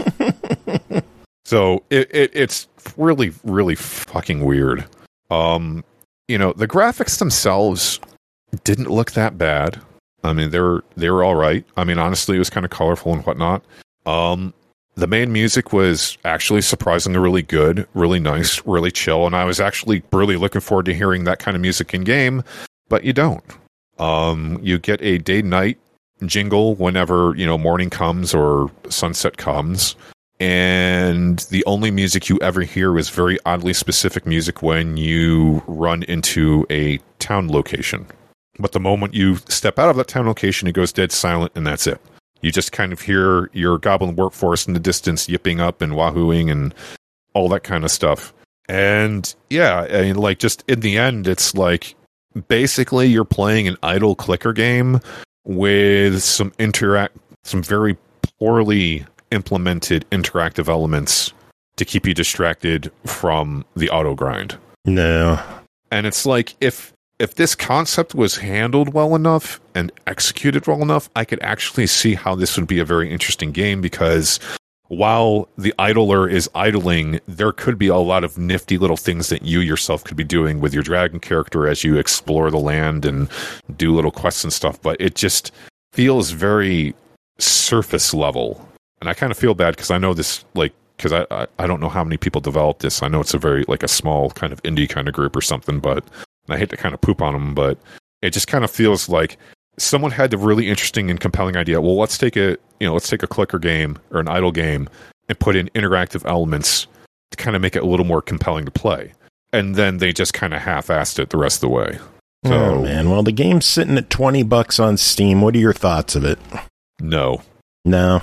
So it, it it's really, really fucking weird. Um, you know, the graphics themselves didn't look that bad. I mean, they were they were all right. I mean, honestly, it was kind of colorful and whatnot. Um, the main music was actually surprisingly really good, really nice, really chill, and I was actually really looking forward to hearing that kind of music in game, but you don't. Um, you get a day-night jingle whenever, you know, morning comes or sunset comes, and the only music you ever hear is very oddly specific music when you run into a town location. But the moment you step out of that town location, it goes dead silent, and that's it. You just kind of hear your goblin workforce in the distance yipping up and wahooing and all that kind of stuff. And yeah, I mean, like, just in the end, it's like basically you're playing an idle clicker game with some interact, some very poorly implemented interactive elements to keep you distracted from the auto grind. No. And it's like, if If this concept was handled well enough and executed well enough, I could actually see how this would be a very interesting game, because while the idler is idling, there could be a lot of nifty little things that you yourself could be doing with your dragon character as you explore the land and do little quests and stuff, but it just feels very surface level. And I kind of feel bad because I know this, like, because I, I, I don't know how many people developed this. I know it's a very, like, a small kind of indie kind of group or something, but I hate to kind of poop on them, but it just kind of feels like someone had the really interesting and compelling idea. Well, let's take a, you know, let's take a clicker game or an idle game and put in interactive elements to kind of make it a little more compelling to play. And then they just kind of half-assed it the rest of the way. So, oh man, well, the game's sitting at twenty bucks on Steam. What are your thoughts of it? No. No.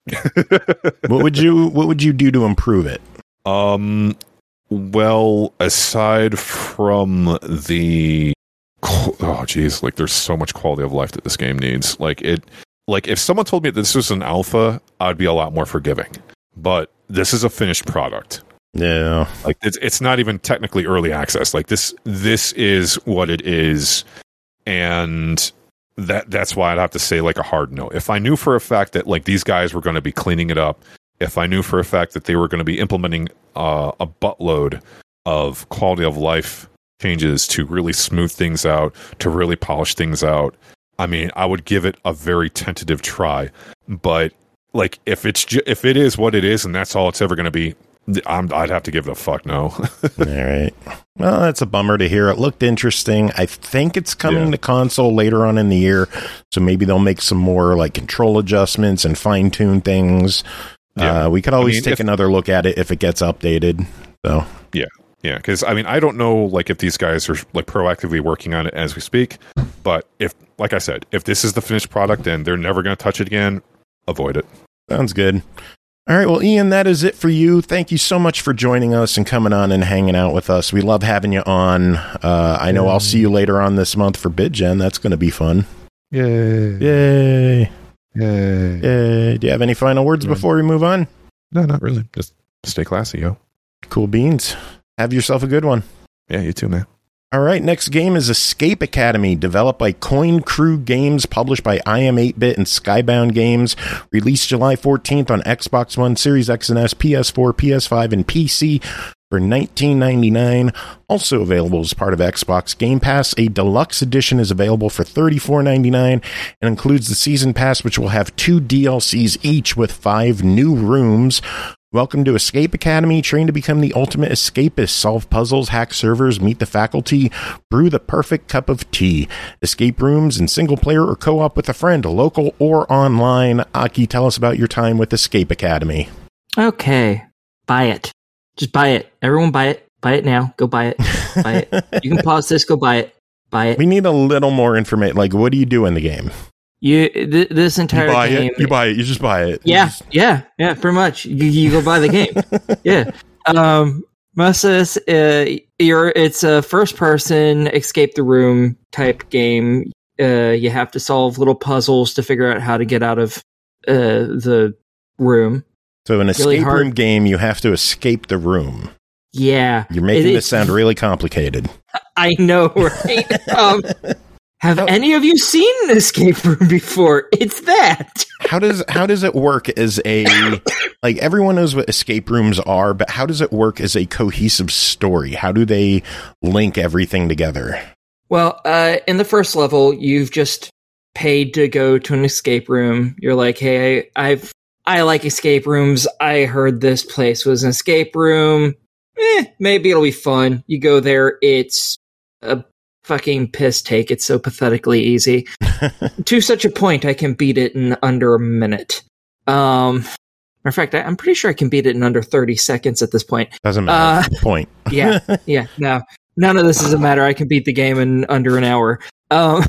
What would you What would you do to improve it? Um. Well, aside from the, oh geez, like there's so much quality of life that this game needs. Like it, like if someone told me that this was an alpha, I'd be a lot more forgiving. But this is a finished product. Yeah, like it's it's not even technically early access. Like this, this is what it is, and that that's why I'd have to say like a hard no. If I knew for a fact that like these guys were going to be cleaning it up, if I knew for a fact that they were going to be implementing uh, a buttload of quality of life changes to really smooth things out, to really polish things out, I mean, I would give it a very tentative try. But like, if it's ju- if it is what it is, and that's all it's ever going to be, I'm, I'd have to give it a fuck no. All right. Well, that's a bummer to hear. It looked interesting. I think it's coming Yeah. to console later on in the year, so maybe they'll make some more like control adjustments and fine tune things. Yeah. Uh, we could always I mean, take if- another look at it if it gets updated. So Yeah, yeah. Because I mean, I don't know, like if these guys are like proactively working on it as we speak. But if, like I said, if this is the finished product and they're never going to touch it again, avoid it. sounds good. All right, well, Ian, that is it for you. Thank you so much for joining us and coming on and hanging out with us. We love having you on. Uh, I know I'll see you later on this month for BidGen. That's going to be fun. Yay! Yay! Yay! Yay! Do you have any final words Yeah. before we move on? No, not really. Just stay classy, yo. Cool beans. Have yourself a good one. Yeah, you too, man. All right, next game is Escape Academy, developed by Coin Crew Games, published by I M eight bit and Skybound Games, released July fourteenth on Xbox One, Series X and S, P S four, P S five, and P C for nineteen ninety-nine dollars. Also available as part of Xbox Game Pass. A deluxe edition is available for thirty-four ninety-nine and includes the Season Pass, which will have two D L Cs each with five new rooms. Welcome to Escape Academy. Train to become the ultimate escapist. Solve puzzles, hack servers, meet the faculty, brew the perfect cup of tea. Escape rooms in single player or co-op with a friend, local or online. Aki, tell us about your time with Escape Academy. Okay, buy it. Just buy it. Everyone buy it. Buy it now. Go buy it. Buy it. You can pause this. Go buy it. Buy it. We need a little more information. Like, what do you do in the game? You th- this entire You buy game, it. You buy it. You just buy it. yeah, Just- yeah, yeah, pretty much. You, you go buy the game. Yeah. Um, most of this, uh, you're it's a first-person escape the room type game. Uh, you have to solve little puzzles to figure out how to get out of uh, the room. So an Really escape hard. room game, you have to escape the room. Yeah, You're making It- this sound really complicated. I know, right? um, have How- any of you seen an escape room before? It's that. How does how does it work as a like everyone knows what escape rooms are, but how does it work as a cohesive story? How do they link everything together? Well, uh, in the first level, you've just paid to go to an escape room. You're like, hey, I've I like escape rooms. I heard this place was an escape room. Eh, maybe it'll be fun. You go there. It's a fucking piss take. It's so pathetically easy. To such a point, I can beat it in under a minute. Um, matter of fact, I, I'm pretty sure I can beat it in under thirty seconds at this point. Doesn't matter. Uh, Point. Yeah, yeah. No, none of this is a matter. I can beat the game in under an hour. Um,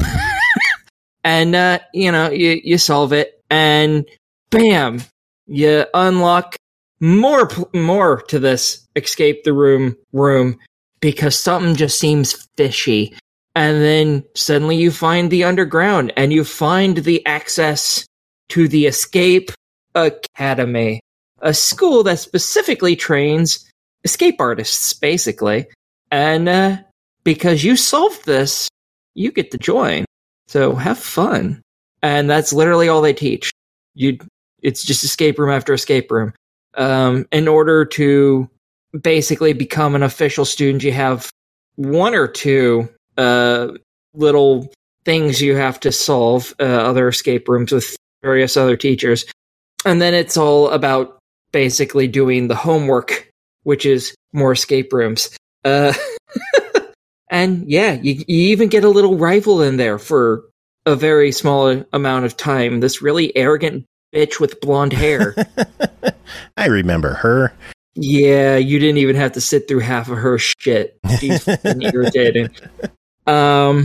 and uh, you know, you you solve it, and bam, you unlock more pl- more to this escape the room room because something just seems fishy. And then suddenly you find the underground, and you find the access to the Escape Academy, a school that specifically trains escape artists, basically. And uh, because you solved this, you get to join. So have fun. And that's literally all they teach. You, it's just escape room after escape room. Um, in order to basically become an official student, you have one or two uh, little things you have to solve, uh, other escape rooms with various other teachers. And then it's all about basically doing the homework, which is more escape rooms. Uh, and yeah, you, you even get a little rival in there for a very small amount of time. This really arrogant bitch with blonde hair. I remember her. Yeah, you didn't even have to sit through half of her shit. She's fucking irritating. Um,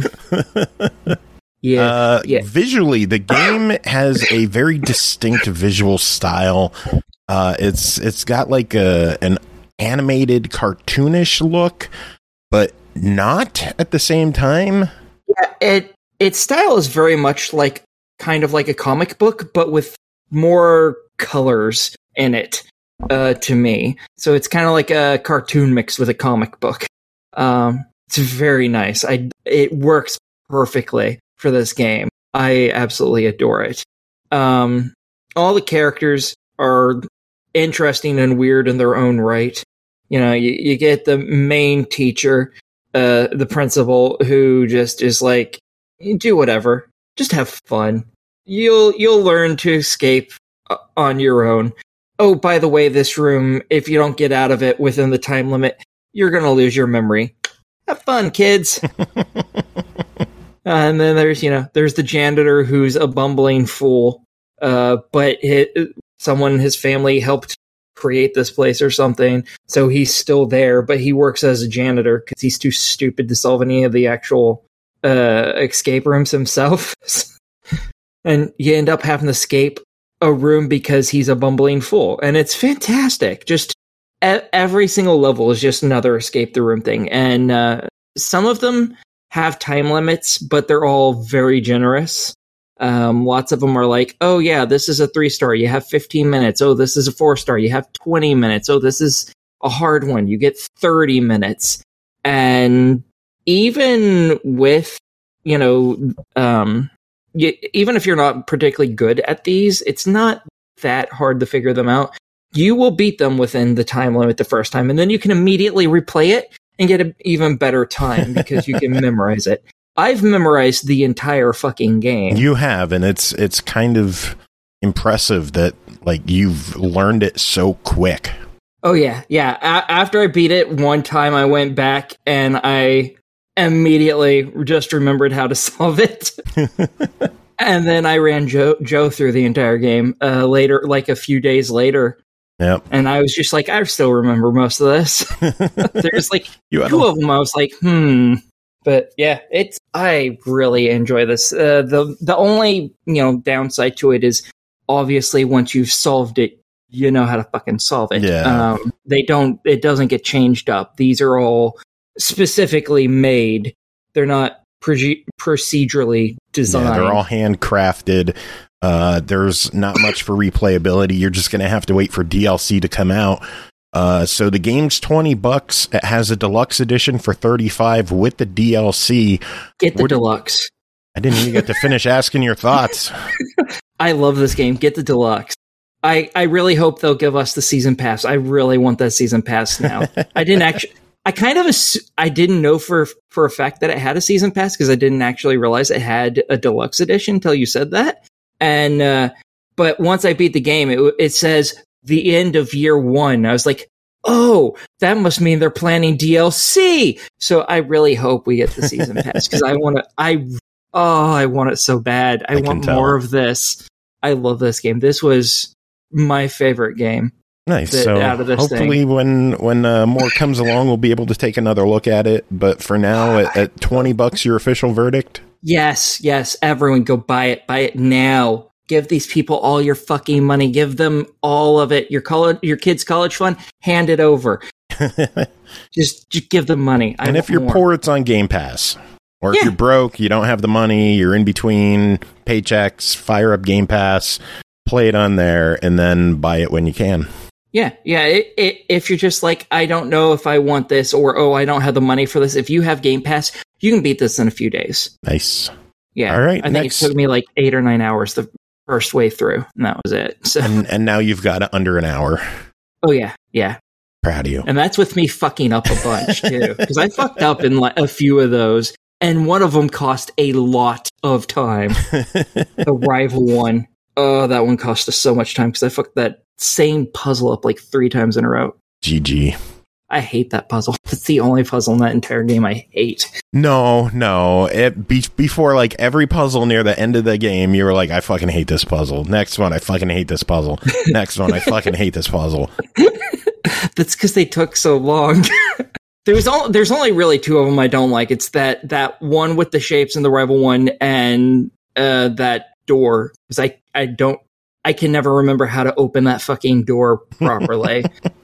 yeah, Uh, yeah. Visually, the game has a very distinct visual style. Uh, it's it's got like a an animated, cartoonish look, but not at the same time. Yeah, it its style is very much like kind of like a comic book, but with more colors in it. Uh, to me, so it's kind of like a cartoon mixed with a comic book. Um, it's very nice. I it works perfectly for this game. I absolutely adore it. Um, all the characters are interesting and weird in their own right. You know, you, you get the main teacher, uh, the principal, who just is like, do whatever, just have fun. You'll you'll learn to escape on your own. Oh, by the way, this room, if you don't get out of it within the time limit, you're going to lose your memory. Have fun, kids. uh, and then there's, you know, there's the janitor who's a bumbling fool. Uh, but it, someone in his family helped create this place or something. So he's still there, but he works as a janitor because he's too stupid to solve any of the actual uh, escape rooms himself. And you end up having to escape a room because he's a bumbling fool, and it's fantastic. Just e- every single level is just another escape the room thing, and uh, some of them have time limits, but they're all very generous. Um, lots of them are like, oh yeah, this is a three star, you have fifteen minutes. Oh, this is a four star, you have twenty minutes. Oh, this is a hard one, you get thirty minutes. And even with, you know, um, You, even if you're not particularly good at these, it's not that hard to figure them out. You will beat them within the time limit the first time, and then you can immediately replay it and get an even better time because you can memorize it. I've memorized the entire fucking game. You have, and it's it's kind of impressive that like you've learned it so quick. Oh yeah, yeah. A- after I beat it one time, I went back and I immediately just remembered how to solve it. And then I ran Joe, Joe through the entire game uh, later, like a few days later. Yep. And I was just like, I still remember most of this. There's like You had two a- of them I was like, hmm, But yeah, it's I really enjoy this. Uh, the the only you know downside to it is obviously once you've solved it, you know how to fucking solve it. Yeah. Um, they don't. It doesn't get changed up. These are all specifically made. They're not pre- procedurally designed. Yeah, they're all handcrafted. Uh, there's not much for replayability. You're just going to have to wait for D L C to come out. Uh, so the game's twenty bucks. It has a deluxe edition for thirty-five with the D L C. Get the What- deluxe. I didn't even get to finish asking your thoughts. I love this game. Get the deluxe. I, I really hope they'll give us the season pass. I really want that season pass now. I didn't actually. I kind of assu- I didn't know for for a fact that it had a season pass because I didn't actually realize it had a deluxe edition until you said that. And uh, but once I beat the game, it it says the end of year one. I was like, oh, that must mean they're planning D L C. So I really hope we get the season pass because I want to. I oh, I want it so bad. I, I want can more tell. of this. I love this game. This was my favorite game. Nice. Bit So out of this hopefully, when when uh, more comes along, we'll be able to take another look at it. But for now, at, at twenty bucks, your official verdict. Yes, yes, everyone go buy it. Buy it now. Give these people all your fucking money. Give them all of it. Your college, your kids' college fund, hand it over. just, just give them money. I And if want you're more. poor, it's on Game Pass. Or if Yeah. you're broke, you don't have the money, you're in between paychecks, fire up Game Pass, play it on there, and then buy it when you can. Yeah, yeah. It, it, if you're just like, I don't know if I want this, or oh, I don't have the money for this. If you have Game Pass, you can beat this in a few days. Nice. Yeah. All right, I think next- it took me like eight or nine hours the first way through, and that was it. So, And and now you've got it under an hour. oh yeah, yeah. Proud of you. And that's with me fucking up a bunch too, because I fucked up in like a few of those, and one of them cost a lot of time. The rival one, oh, that one cost us so much time because I fucked that same puzzle up like three times in a row. G G. I hate that puzzle. It's the only puzzle in that entire game I hate. No, no. It be, before like every puzzle near the end of the game, you were like, I fucking hate this puzzle. Next one, I fucking hate this puzzle. Next one, I fucking hate this puzzle. That's because they took so long. There's all, there's only really two of them I don't like. It's that that one with the shapes and the rival one, and uh, that door. Because I I don't I can never remember how to open that fucking door properly.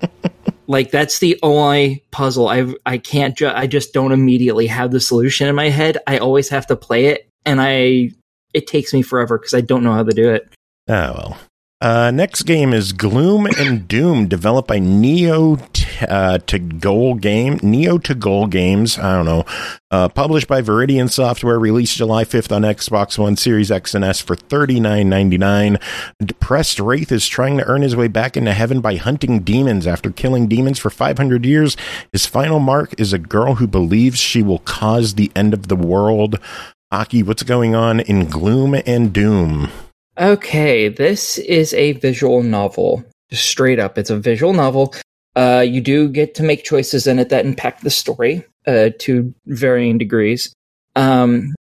Like that's the only puzzle I I can't ju- I just don't immediately have the solution in my head. I always have to play it, and I it takes me forever because I don't know how to do it. Oh, well. Uh, next game is Gloom and Doom, developed by Neo t- uh, to Goal Game, Neo to Goal Games. I don't know. Uh, published by Viridian Software, released July fifth on Xbox One, Series X and S for thirty-nine ninety-nine. A depressed Wraith is trying to earn his way back into heaven by hunting demons. After killing demons for five hundred years, his final mark is a girl who believes she will cause the end of the world. Aki, what's going on in Gloom and Doom? Okay, this is a visual novel. Just straight up, it's a visual novel. Uh, you do get to make choices in it that impact the story uh, to varying degrees. Um,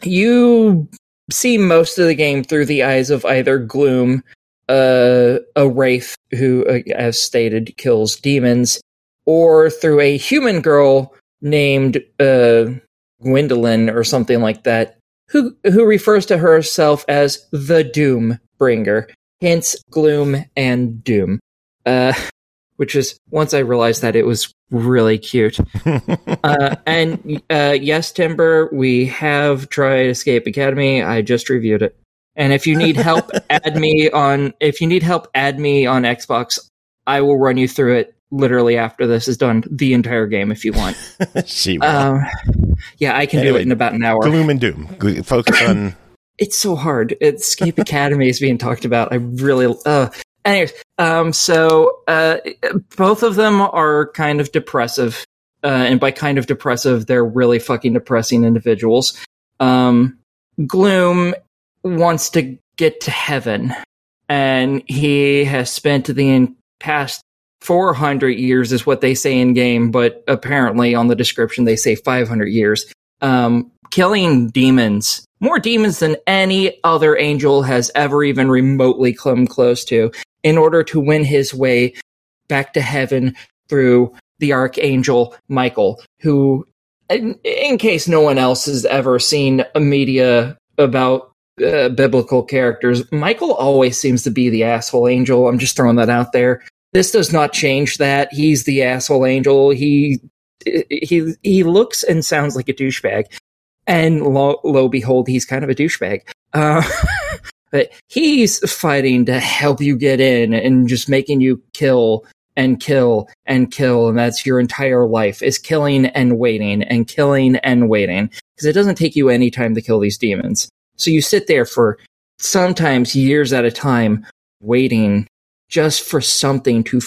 you see most of the game through the eyes of either Gloom, uh, a wraith who, uh, as stated, kills demons, or through a human girl named uh, Gwendolyn or something like that, who who refers to herself as the Doom Bringer, hence Gloom and Doom. Uh, which is, once I realized that, it was really cute. uh, and uh, yes, Timber, we have tried Escape Academy. I just reviewed it. And if you need help, add me on. If you need help, add me on Xbox. I will run you through it literally after this is done. The entire game, if you want. She will. Um, yeah, I can Anyway, do it in about an hour. Gloom and Doom. G- Focus on. It's so hard. Escape Academy is being talked about. I really. Uh, anyways, um, so uh, both of them are kind of depressive, uh, and by kind of depressive, they're really fucking depressing individuals. Um, Gloom wants to get to heaven, and he has spent the past four hundred years, is what they say in game, but apparently on the description they say five hundred years, um, killing demons. More demons than any other angel has ever even remotely come close to, in order to win his way back to heaven through the Archangel Michael, who in, in case no one else has ever seen a media about uh, biblical characters, Michael always seems to be the asshole angel. I'm just throwing that out there. This does not change that. He's the asshole angel. He he he looks and sounds like a douchebag. And lo, lo behold, he's kind of a douchebag. Uh, but he's fighting to help you get in and just making you kill and kill and kill. And that's your entire life, is killing and waiting and killing and waiting. Because it doesn't take you any time to kill these demons. So you sit there for sometimes years at a time waiting just for something to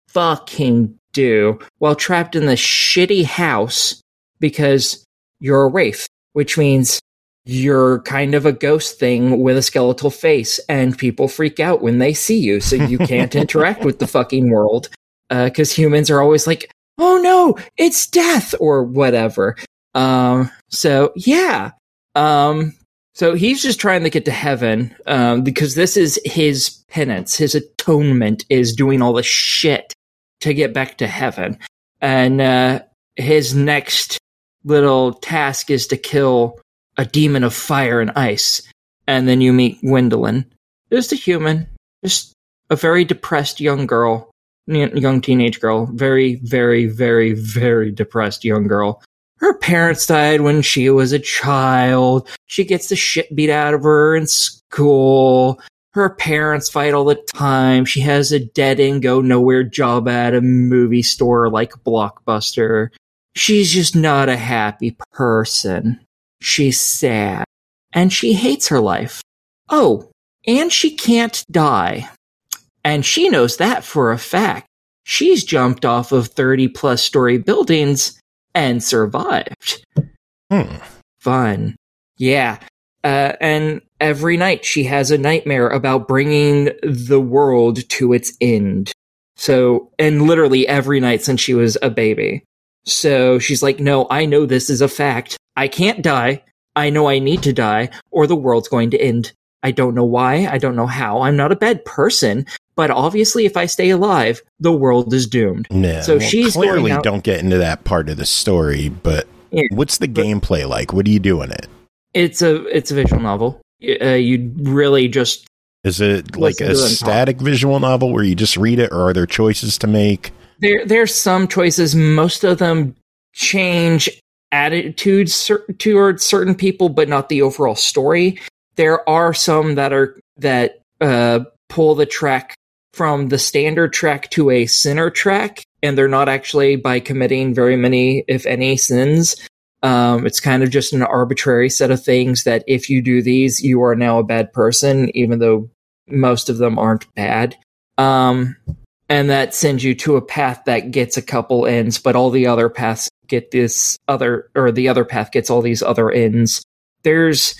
fucking do while trapped in this shitty house because you're a wraith, which means you're kind of a ghost thing with a skeletal face, and people freak out when they see you, so you can't interact with the fucking world because uh, humans are always like, oh no, it's death or whatever. Um, so yeah. Um, So he's just trying to get to heaven um, because this is his penance. His atonement is doing all the shit to get back to heaven. And uh, his next little task is to kill a demon of fire and ice. And then you meet Gwendolyn. Just a human. Just a very depressed young girl. Young teenage girl. Very, very, very, very depressed young girl. Her parents died when she was a child. She gets the shit beat out of her in school. Her parents fight all the time. She has a dead-end, go-nowhere job at a movie store like Blockbuster. She's just not a happy person. She's sad. And she hates her life. Oh, and she can't die. And she knows that for a fact. She's jumped off of thirty-plus story buildings and survived. Hmm. Fun. Yeah. Uh, and every night she has a nightmare about bringing the world to its end. So, and literally every night since she was a baby. So she's like, no, I know this is a fact. I can't die. I know I need to die, or the world's going to end. I don't know why. I don't know how. I'm not a bad person. But obviously, if I stay alive, the world is doomed. Yeah, so well, she's clearly out- don't get into that part of the story. But yeah, what's the but, gameplay like? What do you do in it? It's a it's a visual novel. Uh, you really just is it like a static talk. visual novel where you just read it, or are there choices to make? There there's some choices. Most of them change attitudes towards certain people, but not the overall story. There are some that are that uh, pull the track from the standard track to a sinner track, and they're not actually by committing very many, if any, sins. Um, it's kind of just an arbitrary set of things that if you do these, you are now a bad person, even though most of them aren't bad. Um, and that sends you to a path that gets a couple ends, but all the other paths get this other, or the other path gets all these other ends. There's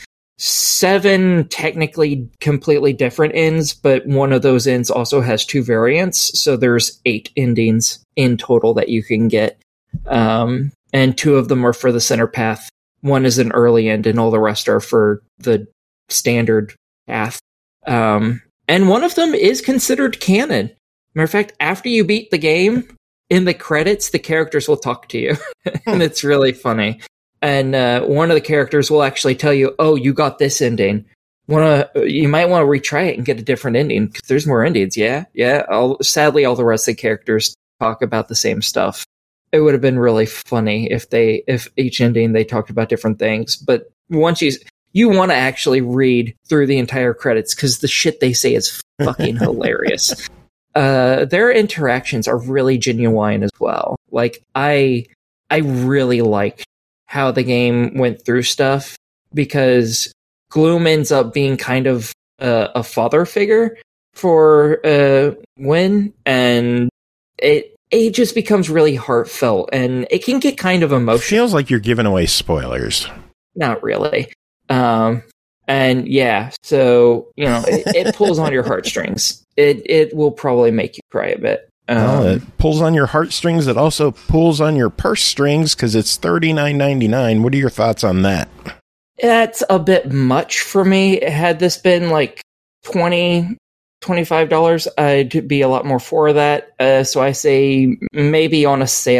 seven technically completely different ends, but one of those ends also has two variants, so there's eight endings in total that you can get. Um, and two of them are for the center path. One is an early end, and all the rest are for the standard path. Um, and one of them is considered canon. Matter of fact, after you beat the game, in the credits, the characters will talk to you. And it's really funny. And uh, one of the characters will actually tell you, "Oh, you got this ending. Wanna? You might want to retry it and get a different ending because there's more endings." Yeah, yeah. All, sadly, all the rest of the characters talk about the same stuff. It would have been really funny if they, if each ending they talked about different things. But once you you want to actually read through the entire credits because the shit they say is fucking hilarious. Uh, their interactions are really genuine as well. Like I, I really liked how the game went through stuff because Gloom ends up being kind of uh, a father figure for uh, Gwen, and it it just becomes really heartfelt, and it can get kind of emotional. Feels like you're giving away spoilers. Not really. Um, and yeah, so you know, it, it pulls on your heartstrings. It it will probably make you cry a bit. Um, well, it pulls on your heartstrings. It also pulls on your purse strings because it's thirty-nine ninety-nine. What are your thoughts on that? That's a bit much for me. Had this been like twenty dollars, twenty-five dollars, I'd be a lot more for that. Uh, so I say maybe on a sale,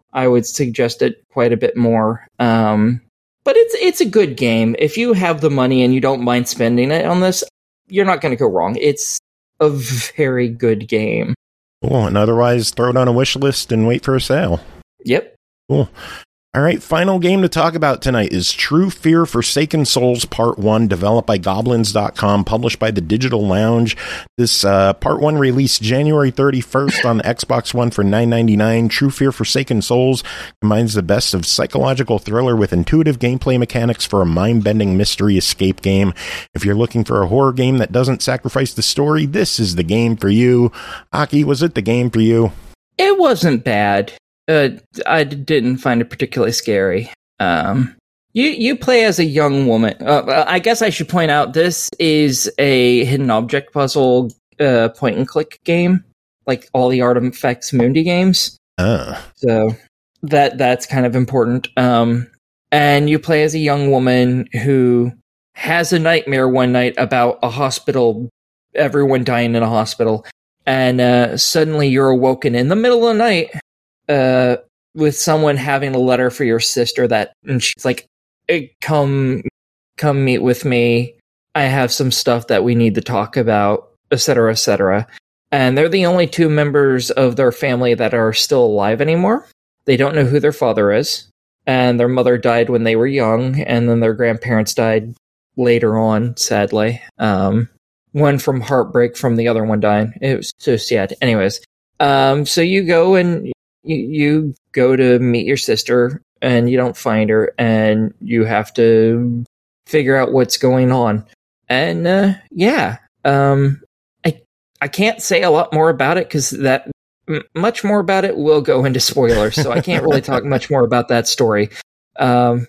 I would suggest it quite a bit more. Um, but it's it's a good game. If you have the money and you don't mind spending it on this, you're not going to go wrong. It's a very good game. Cool. And otherwise, throw it on a wish list and wait for a sale. Yep. Cool. All right, final game to talk about tonight is True Fear Forsaken Souls Part one, developed by Goblins dot com, published by the Digital Lounge. This uh, Part one released January thirty-first on Xbox One for nine ninety-nine. True Fear Forsaken Souls combines the best of psychological thriller with intuitive gameplay mechanics for a mind-bending mystery escape game. If you're looking for a horror game that doesn't sacrifice the story, this is the game for you. Aki, was it the game for you? It wasn't bad. Uh, I didn't find it particularly scary. Um, you you play as a young woman. Uh, I guess I should point out this is a hidden object puzzle uh, point and click game, like all the Artifex Mundi games. Uh. So that that's kind of important. Um, and you play as a young woman who has a nightmare one night about a hospital, everyone dying in a hospital, and uh, suddenly you're awoken in the middle of the night. Uh, with someone having a letter for your sister that, and she's like, hey, come, come meet with me. I have some stuff that we need to talk about, et cetera, et cetera. And they're the only two members of their family that are still alive anymore. They don't know who their father is. And their mother died when they were young. And then their grandparents died later on, sadly. Um, one from heartbreak from the other one dying. It was so sad. Anyways, um, so you go and You, you go to meet your sister and you don't find her and you have to figure out what's going on. And uh, yeah, um, I I can't say a lot more about it because that m- much more about it will go into spoilers. So I can't really talk much more about that story. Um,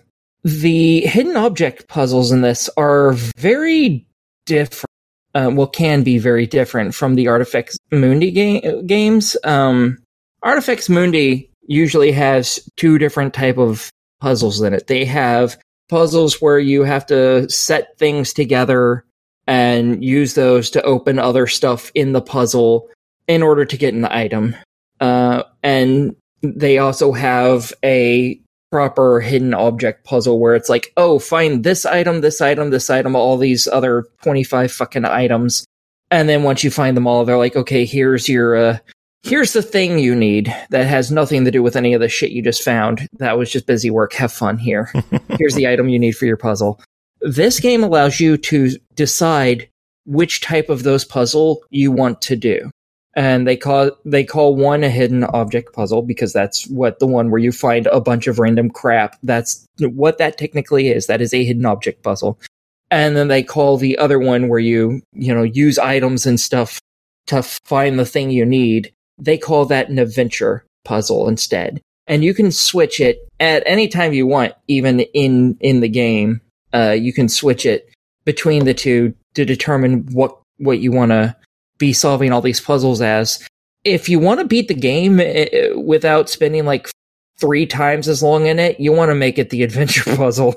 the hidden object puzzles in this are very different. Uh, well, can be very different from the Artifex Mundi ga- games. Um, Artifex Mundi usually has two different type of puzzles in it. They have puzzles where you have to set things together and use those to open other stuff in the puzzle in order to get an item. Uh, and they also have a proper hidden object puzzle where it's like, oh, find this item, this item, this item, all these other twenty-five fucking items. And then once you find them all, they're like, okay, here's your... Uh, Here's the thing you need that has nothing to do with any of the shit you just found. That was just busy work. Have fun here. Here's the item you need for your puzzle. This game allows you to decide which type of those puzzle you want to do. And they call they call one a hidden object puzzle because that's what the one where you find a bunch of random crap. That's what that technically is. That is a hidden object puzzle. And then they call the other one where you, you know, use items and stuff to find the thing you need. They call that an adventure puzzle instead. And you can switch it at any time you want, even in, in the game. Uh, you can switch it between the two to determine what, what you want to be solving all these puzzles as. If you want to beat the game uh, without spending like three times as long in it, you want to make it the adventure puzzle.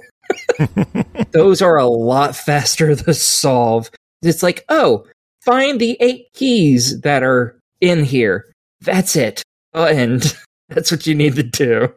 Those are a lot faster to solve. It's like, oh, find the eight keys that are in here. That's it. And that's what you need to do.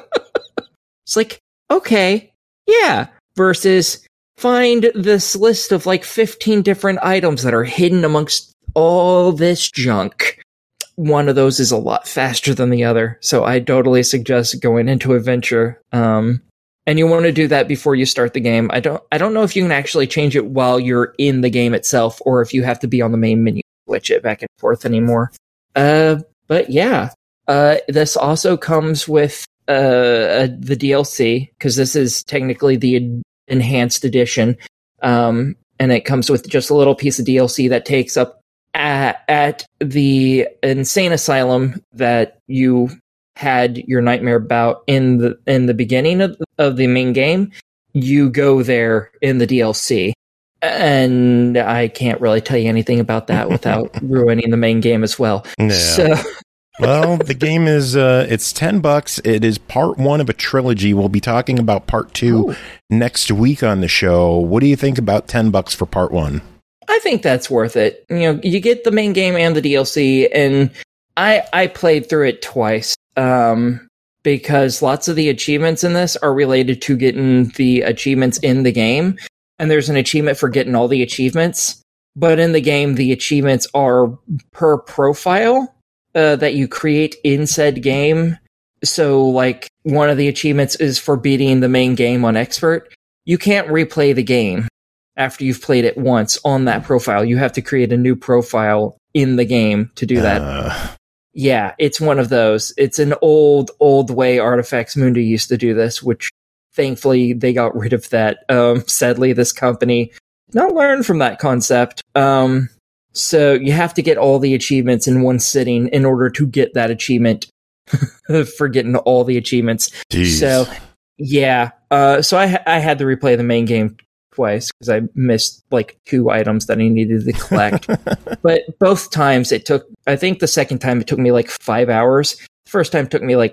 It's like, okay, yeah. Versus find this list of like fifteen different items that are hidden amongst all this junk. One of those is a lot faster than the other. So I totally suggest going into adventure. Um, and you want to do that before you start the game. I don't, I don't know if you can actually change it while you're in the game itself or if you have to be on the main menu, switch it back and forth anymore. Uh, but yeah, uh, this also comes with, uh, uh the D L C, cause this is technically the enhanced edition. Um, and it comes with just a little piece of D L C that takes up at, at the insane asylum that you had your nightmare bout in the, in the beginning of, of the main game. You go there in the D L C. And I can't really tell you anything about that without ruining the main game as well. Yeah. So, well, the game is, uh, it's ten bucks. It is part one of a trilogy. We'll be talking about part two Ooh. next week on the show. What do you think about ten bucks for part one? I think that's worth it. You know, you get the main game and the D L C, and I, I played through it twice. Um, because lots of the achievements in this are related to getting the achievements in the game. And there's an achievement for getting all the achievements. But in the game, the achievements are per profile uh, that you create in said game. So, like, one of the achievements is for beating the main game on Expert. You can't replay the game after you've played it once on that profile. You have to create a new profile in the game to do that. Uh. Yeah, it's one of those. It's an old, old way Artifacts Mundi used to do this, which thankfully they got rid of that. Um, sadly, this company did not learn from that concept. Um, so you have to get all the achievements in one sitting in order to get that achievement for getting all the achievements. Jeez. So, yeah. Uh, so I, I had to replay the main game twice because I missed like two items that I needed to collect. But both times it took, I think the second time it took me like five hours. The first time it took me like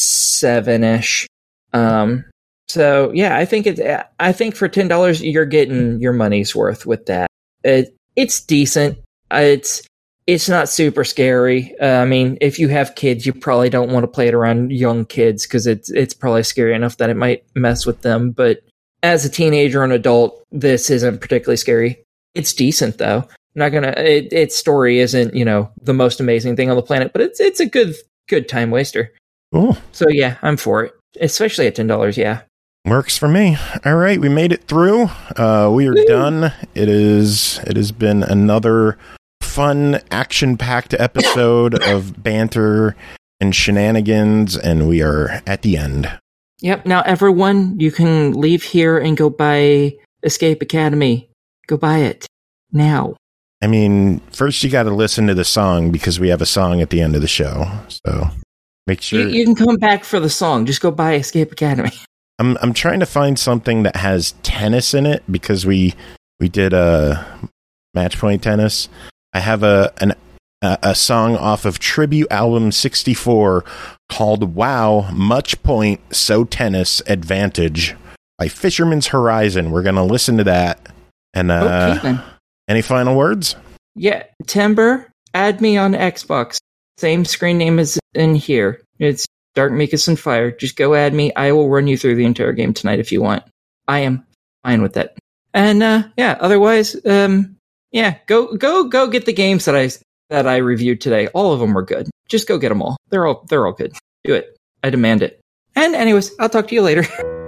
seven-ish. Um, so yeah, I think it, I think for ten dollars you're getting your money's worth with that. It, it's decent. It's, it's not super scary. Uh, I mean, if you have kids, you probably don't want to play it around young kids because it's, it's probably scary enough that it might mess with them. But as a teenager or an adult, this isn't particularly scary. It's decent, though. I'm not gonna. It, its story isn't, you know, the most amazing thing on the planet, but it's it's a good good time waster. Cool. So yeah, I'm for it, especially at ten dollars. Yeah, works for me. All right, we made it through. Uh, we are Woo. done. It is. It has been another fun, action-packed episode of banter and shenanigans, and we are at the end. Yep. Now, everyone, you can leave here and go buy Escape Academy. Go buy it now. I mean, first you got to listen to the song because we have a song at the end of the show. So make sure you, you can come back for the song. Just go buy Escape Academy. I'm I'm trying to find something that has tennis in it because we we did a Match Point Tennis. I have a an a, a song off of Tribute Album sixty-four called "Wow, Much Point, So Tennis Advantage" by Fisherman's Horizon. We're gonna listen to that. And uh, okay, then. Any final words? Yeah, Timber, add me on Xbox. Same screen name as in here. It's Dark Mikus and Fire. Just go add me. I will run you through the entire game tonight if you want. I am fine with that. And uh, yeah, otherwise, um, yeah, go go go get the games that I that I reviewed today. All of them were good. Just go get them all. They're all they're all good. Do it. I demand it. And anyways, I'll talk to you later.